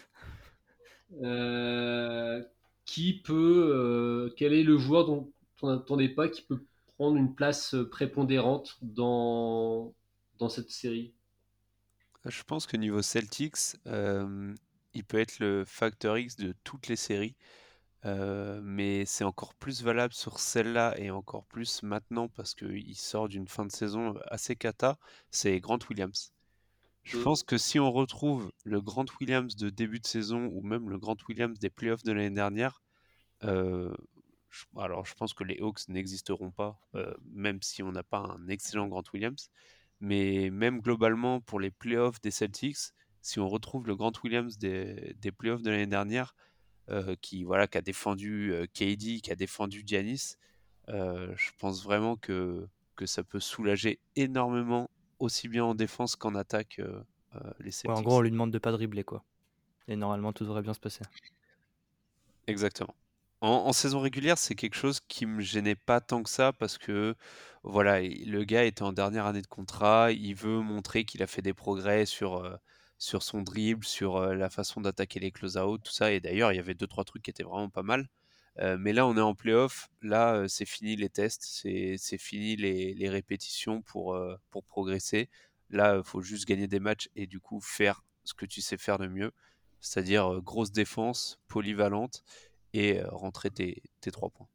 euh, quel est le joueur dont on n'attendait pas qui peut prendre une place prépondérante dans cette série? Je pense que niveau Celtics, il peut être le facteur X de toutes les séries, mais c'est encore plus valable sur celle-là et encore plus maintenant parce qu'il sort d'une fin de saison assez cata, c'est Grant Williams. Je Hmm. pense que si on retrouve le Grant Williams de début de saison ou même le Grant Williams des playoffs de l'année dernière, euh, alors je pense que les Hawks n'existeront pas, même si on n'a pas un excellent Grant Williams. Mais même globalement, pour les playoffs des Celtics, si on retrouve le Grant Williams des playoffs de l'année dernière, qui a défendu KD, qui a défendu Giannis, je pense vraiment que ça peut soulager énormément, aussi bien en défense qu'en attaque, les Ouais, en gros, on Celtics. lui demande de pas dribbler, quoi. Et normalement, tout devrait bien se passer. Exactement. En saison régulière, c'est quelque chose qui me gênait pas tant que ça parce que voilà, le gars était en dernière année de contrat, il veut montrer qu'il a fait des progrès sur son dribble, sur la façon d'attaquer les close-out, tout ça. Et d'ailleurs, il y avait deux, trois trucs qui étaient vraiment pas mal. Mais là, on est en playoff. Là, c'est fini les tests, c'est fini les répétitions pour progresser. Là, il faut juste gagner des matchs et du coup faire ce que tu sais faire de mieux, c'est-à-dire grosse défense, polyvalente et rentrer tes 3 points.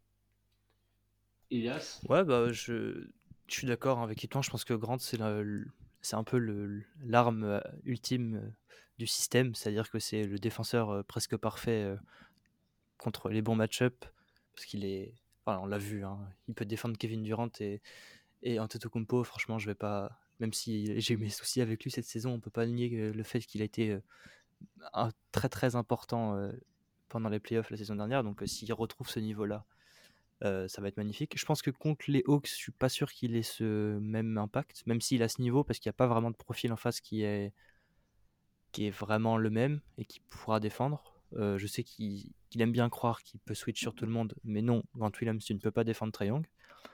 Elias? Ouais, bah, je suis d'accord avec Yvan. Je pense que Grant, c'est un peu l'arme ultime du système. C'est-à-dire que c'est le défenseur presque parfait contre les bons match-up. Parce qu'il est. Enfin, on l'a vu, hein, il peut défendre Kevin Durant et Antetokounmpo. Franchement, je vais pas. Même si j'ai eu mes soucis avec lui cette saison, on peut pas nier le fait qu'il a été très très important pendant les playoffs la saison dernière. Donc, s'il retrouve ce niveau-là, ça va être magnifique. Je pense que contre les Hawks, je suis pas sûr qu'il ait ce même impact, même s'il a ce niveau, parce qu'il n'y a pas vraiment de profil en face qui est vraiment le même et qui pourra défendre. Je sais qu'il aime bien croire qu'il peut switch sur tout le monde, mais non, Grant Williams, tu ne peux pas défendre Trae Young.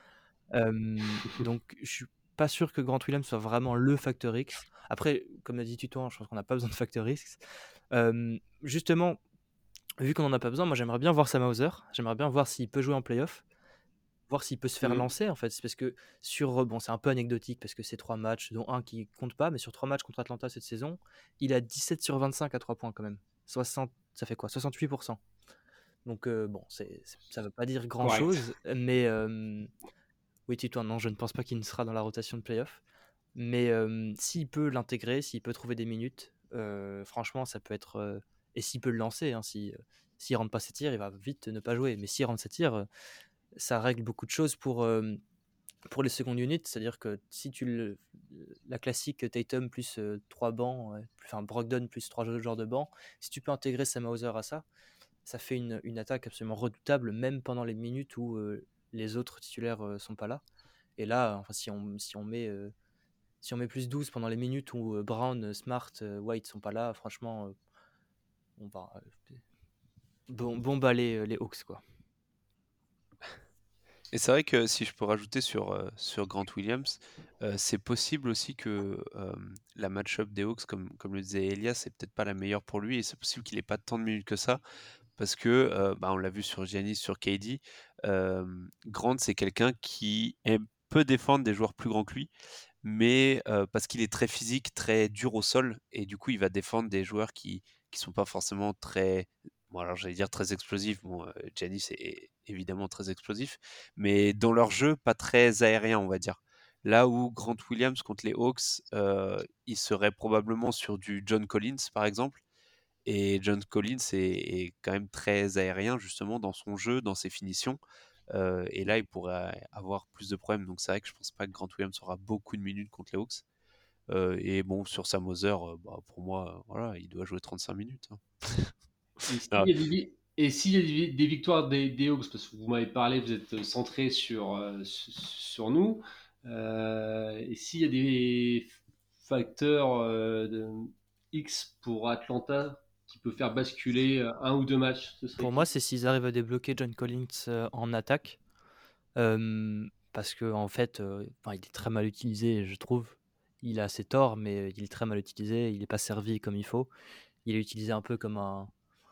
Donc je suis pas sûr que Grant Williams soit vraiment le facteur X. Après, comme l'a dit Tutoin, je pense qu'on n'a pas besoin de facteur X. Justement, vu qu'on en a pas besoin, moi j'aimerais bien voir Sam Hauser. J'aimerais bien voir s'il peut jouer en playoff, voir s'il peut se faire lancer en fait. C'est parce que bon, c'est un peu anecdotique parce que c'est 3 matchs, dont un qui compte pas, mais sur 3 matchs contre Atlanta cette saison, il a 17 sur 25 à 3 points quand même. 60, ça fait quoi 68%. Donc bon, ça veut pas dire grand chose, mais oui, Tito, non, je ne pense pas qu'il ne sera dans la rotation de playoff. Mais s'il peut l'intégrer, s'il peut trouver des minutes, franchement, ça peut être. Et s'il peut le lancer, hein, s'il rentre pas ses tirs, il va vite ne pas jouer. Mais s'il rentre ses tirs, ça règle beaucoup de choses pour les secondes units. C'est-à-dire que si la classique Tatum plus 3 bancs, enfin Brogdon plus 3 joueurs de banc, si tu peux intégrer Sam Hauser à ça, ça fait une attaque absolument redoutable, même pendant les minutes où les autres titulaires sont pas là. Et là, enfin, si on met plus 12 pendant les minutes où Brown, Smart, White sont pas là, franchement, on va bombarder les Hawks, quoi. Et c'est vrai que si je peux rajouter sur Grant Williams, c'est possible aussi que la match-up des Hawks, comme le disait Elias, c'est peut-être pas la meilleure pour lui, et c'est possible qu'il ait pas tant de minutes que ça, parce que on l'a vu sur Giannis, sur KD, Grant c'est quelqu'un qui peut défendre des joueurs plus grands que lui, mais parce qu'il est très physique, très dur au sol, et du coup il va défendre des joueurs qui sont pas forcément très, bon alors j'allais dire très explosifs, bon Giannis est évidemment très explosif, mais dans leur jeu pas très aérien on va dire. Là où Grant Williams contre les Hawks, il serait probablement sur du John Collins par exemple, et John Collins est quand même très aérien justement dans son jeu, dans ses finitions. Et là, il pourrait avoir plus de problèmes. Donc c'est vrai que je pense pas que Grant Williams aura beaucoup de minutes contre les Hawks. Et bon, sur Sam Hauser, pour moi, voilà, il doit jouer 35 minutes. Hein. Et s'il y a des victoires des Hawks, parce que vous m'avez parlé, vous êtes centré sur nous, et s'il y a des facteurs X pour Atlanta qui peut faire basculer un ou deux matchs, ce serait Pour moi, c'est s'ils arrivent à débloquer John Collins en attaque. Parce que en fait, il est très mal utilisé, je trouve. Il a ses torts, mais il est très mal utilisé. Il n'est pas servi comme il faut. Il est utilisé un peu comme un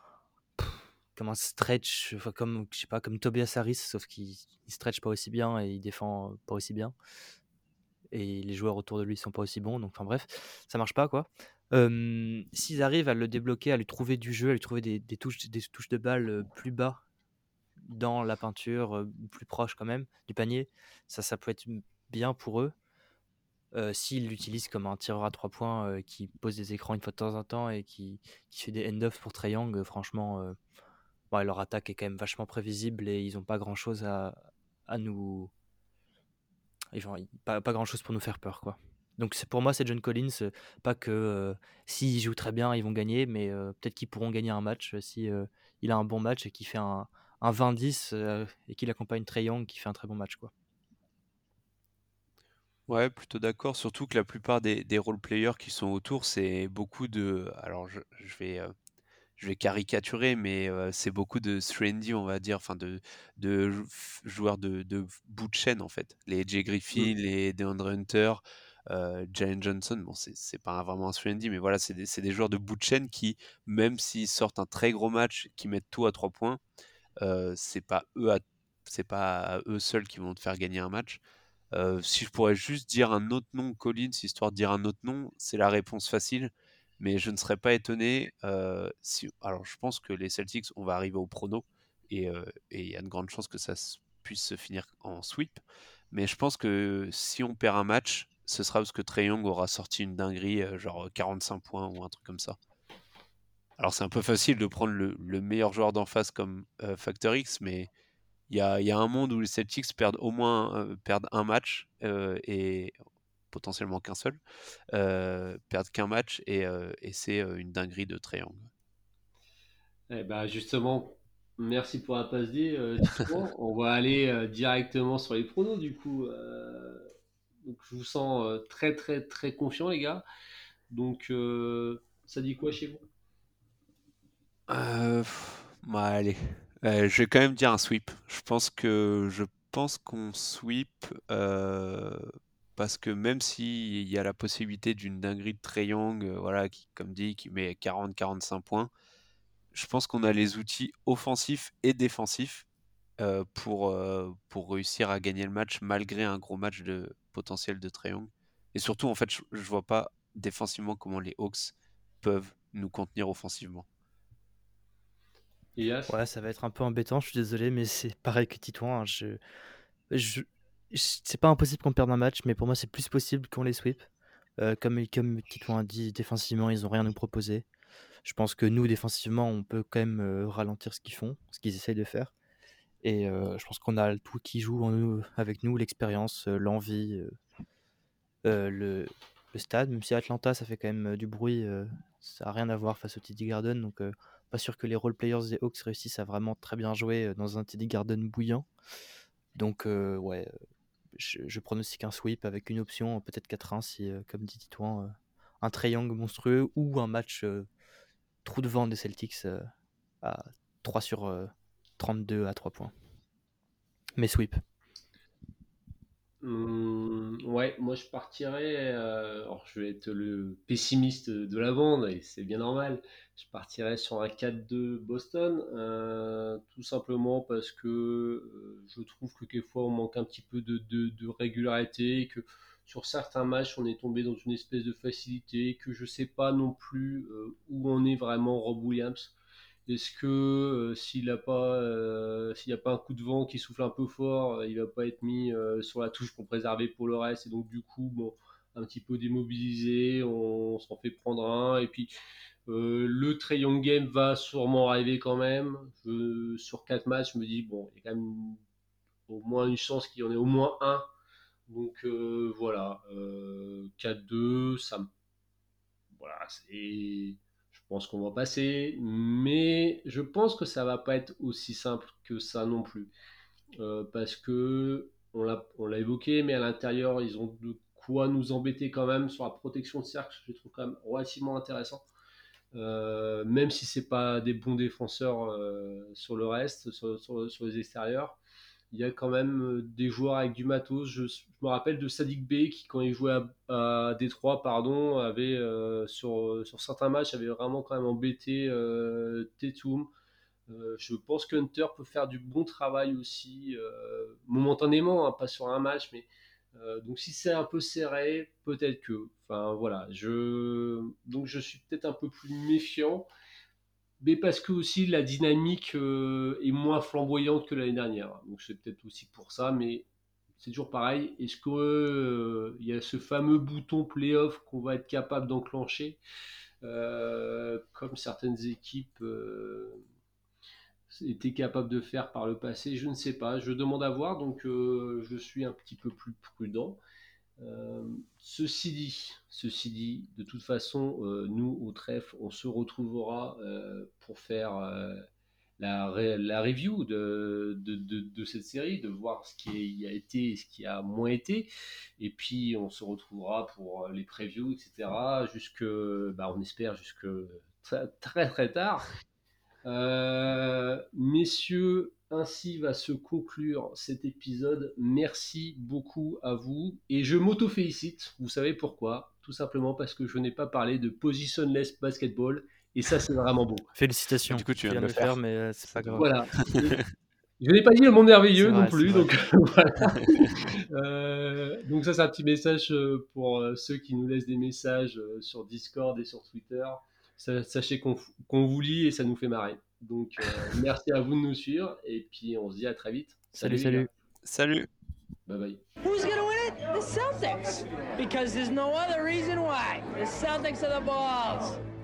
stretch, enfin, comme je sais pas, comme Tobias Harris, sauf qu'il stretch pas aussi bien et il défend pas aussi bien. Et les joueurs autour de lui sont pas aussi bons. Donc, enfin bref, ça marche pas quoi. S'ils arrivent à le débloquer, à lui trouver du jeu, à lui trouver des touches de balle plus bas dans la peinture, plus proche quand même du panier, ça peut être bien pour eux. S'ils l'utilisent comme un tireur à 3 points qui pose des écrans une fois de temps en temps et qui fait des end-off pour Trae Young, franchement, leur attaque est quand même vachement prévisible et ils n'ont pas grand-chose à nous... pas grand-chose pour nous faire peur, quoi. Donc pour moi, c'est John Collins. Pas que s'ils jouent très bien, ils vont gagner, mais peut-être qu'ils pourront gagner un match si il a un bon match et qu'il fait un 20-10 et qu'il accompagne Trae Young qui fait un très bon match, quoi. Ouais, plutôt d'accord. Surtout que la plupart des role-players qui sont autour, c'est beaucoup de. Alors, je vais caricaturer, mais c'est beaucoup de 3D, on va dire, enfin joueurs de bout de chaîne en fait. Les Jay Griffin, les DeAndre Hunter, Jalen Johnson, bon, c'est pas vraiment un 3D, mais voilà, c'est des joueurs de bout de chaîne qui, même s'ils sortent un très gros match, qui mettent tout à 3 points, c'est pas c'est pas à eux seuls qui vont te faire gagner un match. Si je pourrais juste dire un autre nom, Collins, histoire de dire un autre nom, c'est la réponse facile. Mais je ne serais pas étonné alors, je pense que les Celtics, on va arriver au prono et il y a de grandes chances que ça puisse se finir en sweep. Mais je pense que si on perd un match, ce sera parce que Trae Young aura sorti une dinguerie, genre 45 points ou un truc comme ça. Alors, c'est un peu facile de prendre le meilleur joueur d'en face comme Factor X, mais il y a un monde où les Celtics perdent au moins perdent un match et potentiellement qu'un seul, perdent qu'un match et c'est une dinguerie de triangle. Eh ben justement, merci pour la passe D, Titouan. On va aller directement sur les pronos du coup. Donc je vous sens très très très confiant les gars. Donc Ça dit quoi chez vous? Allez. Je vais quand même dire un sweep. Je pense qu'on sweep parce que même s'il y a la possibilité d'une dinguerie de Trae Young, voilà, qui, comme dit, qui met 40-45 points, je pense qu'on a les outils offensifs et défensifs pour réussir à gagner le match malgré un gros match de potentiel de Trae Young. Et surtout, en fait, je vois pas défensivement comment les Hawks peuvent nous contenir offensivement. Elias? Ouais, ça va être un peu embêtant, je suis désolé, mais c'est pareil que Titouan, hein, c'est pas impossible qu'on perde un match, mais pour moi, c'est plus possible qu'on les sweep. Comme Titouan a dit, défensivement, ils ont rien à nous proposer. Je pense que nous, défensivement, on peut quand même ralentir ce qu'ils font, ce qu'ils essayent de faire. Et je pense qu'on a tout qui joue avec nous, l'expérience, l'envie, le stade. Même si Atlanta, ça fait quand même du bruit, ça n'a rien à voir face au TD Garden. Donc, pas sûr que les role players des Hawks réussissent à vraiment très bien jouer dans un TD Garden bouillant. Donc, ouais, je pronostique un sweep avec une option, peut-être 4-1 si, comme dit Titouan, un Trae Young monstrueux ou un match trou de vent des Celtics à 3 sur 32 à 3 points. Mais sweep. Ouais, moi je partirais. Alors je vais être le pessimiste de la bande et c'est bien normal. Je partirais sur un 4-2 Boston, tout simplement parce que je trouve que quelquefois on manque un petit peu de régularité, que sur certains matchs on est tombé dans une espèce de facilité, que je sais pas non plus où on est vraiment Rob Williams. Est-ce que s'il n'y a pas un coup de vent qui souffle un peu fort, il va pas être mis sur la touche pour préserver pour le reste et donc du coup bon un petit peu démobilisé, on s'en fait prendre un et puis le Trae Young game va sûrement arriver quand même. Sur 4 matchs, je me dis bon il y a quand même au moins une chance qu'il y en ait au moins un. Donc voilà, 4-2, voilà, je pense qu'on va passer, mais je pense que ça va pas être aussi simple que ça non plus. Parce que on l'a évoqué, mais à l'intérieur, ils ont de quoi nous embêter quand même sur la protection de cercle. Je les trouve quand même relativement intéressant. Même si c'est pas des bons défenseurs sur le reste, sur les extérieurs, il y a quand même des joueurs avec du matos. Je me rappelle de Sadiq Bey qui, quand il jouait à Détroit, pardon, avait sur certains matchs avait vraiment quand même embêté Tatum. Je pense que Hunter peut faire du bon travail aussi, momentanément, hein, pas sur un match, mais donc si c'est un peu serré, peut-être que. Enfin voilà, donc je suis peut-être un peu plus méfiant, mais parce que aussi la dynamique est moins flamboyante que l'année dernière. Donc c'est peut-être aussi pour ça, mais c'est toujours pareil. Est-ce que il y a ce fameux bouton playoff qu'on va être capable d'enclencher, comme certaines équipes étaient capables de faire par le passé? Je ne sais pas. Je demande à voir, donc je suis un petit peu plus prudent. Ceci dit, de toute façon, nous au trèfle, on se retrouvera pour faire la review de cette série, de voir ce qui a été et ce qui a moins été. Et puis on se retrouvera pour les previews, etc. On espère jusque très très, très tard. Messieurs, ainsi va se conclure cet épisode. Merci beaucoup à vous. Et je m'auto-félicite. Vous savez pourquoi? Tout simplement parce que je n'ai pas parlé de positionless basketball. Et ça, c'est vraiment beau. Félicitations. Du coup, tu Tu viens viens de de le le faire, faire. mais c'est pas grave. Voilà. Et je n'ai pas dit le monde C'est merveilleux non vrai, c'est plus. vrai. Donc, voilà. Donc ça, c'est un petit message pour ceux qui nous laissent des messages sur Discord et sur Twitter. Sachez qu'on vous lit et ça nous fait marrer. Donc, merci à vous de nous suivre et puis on se dit à très vite. Salut, les gars. Salut. Bye bye. Who's gonna win it? The Celtics. Because there's no other reason why. The Celtics are the balls.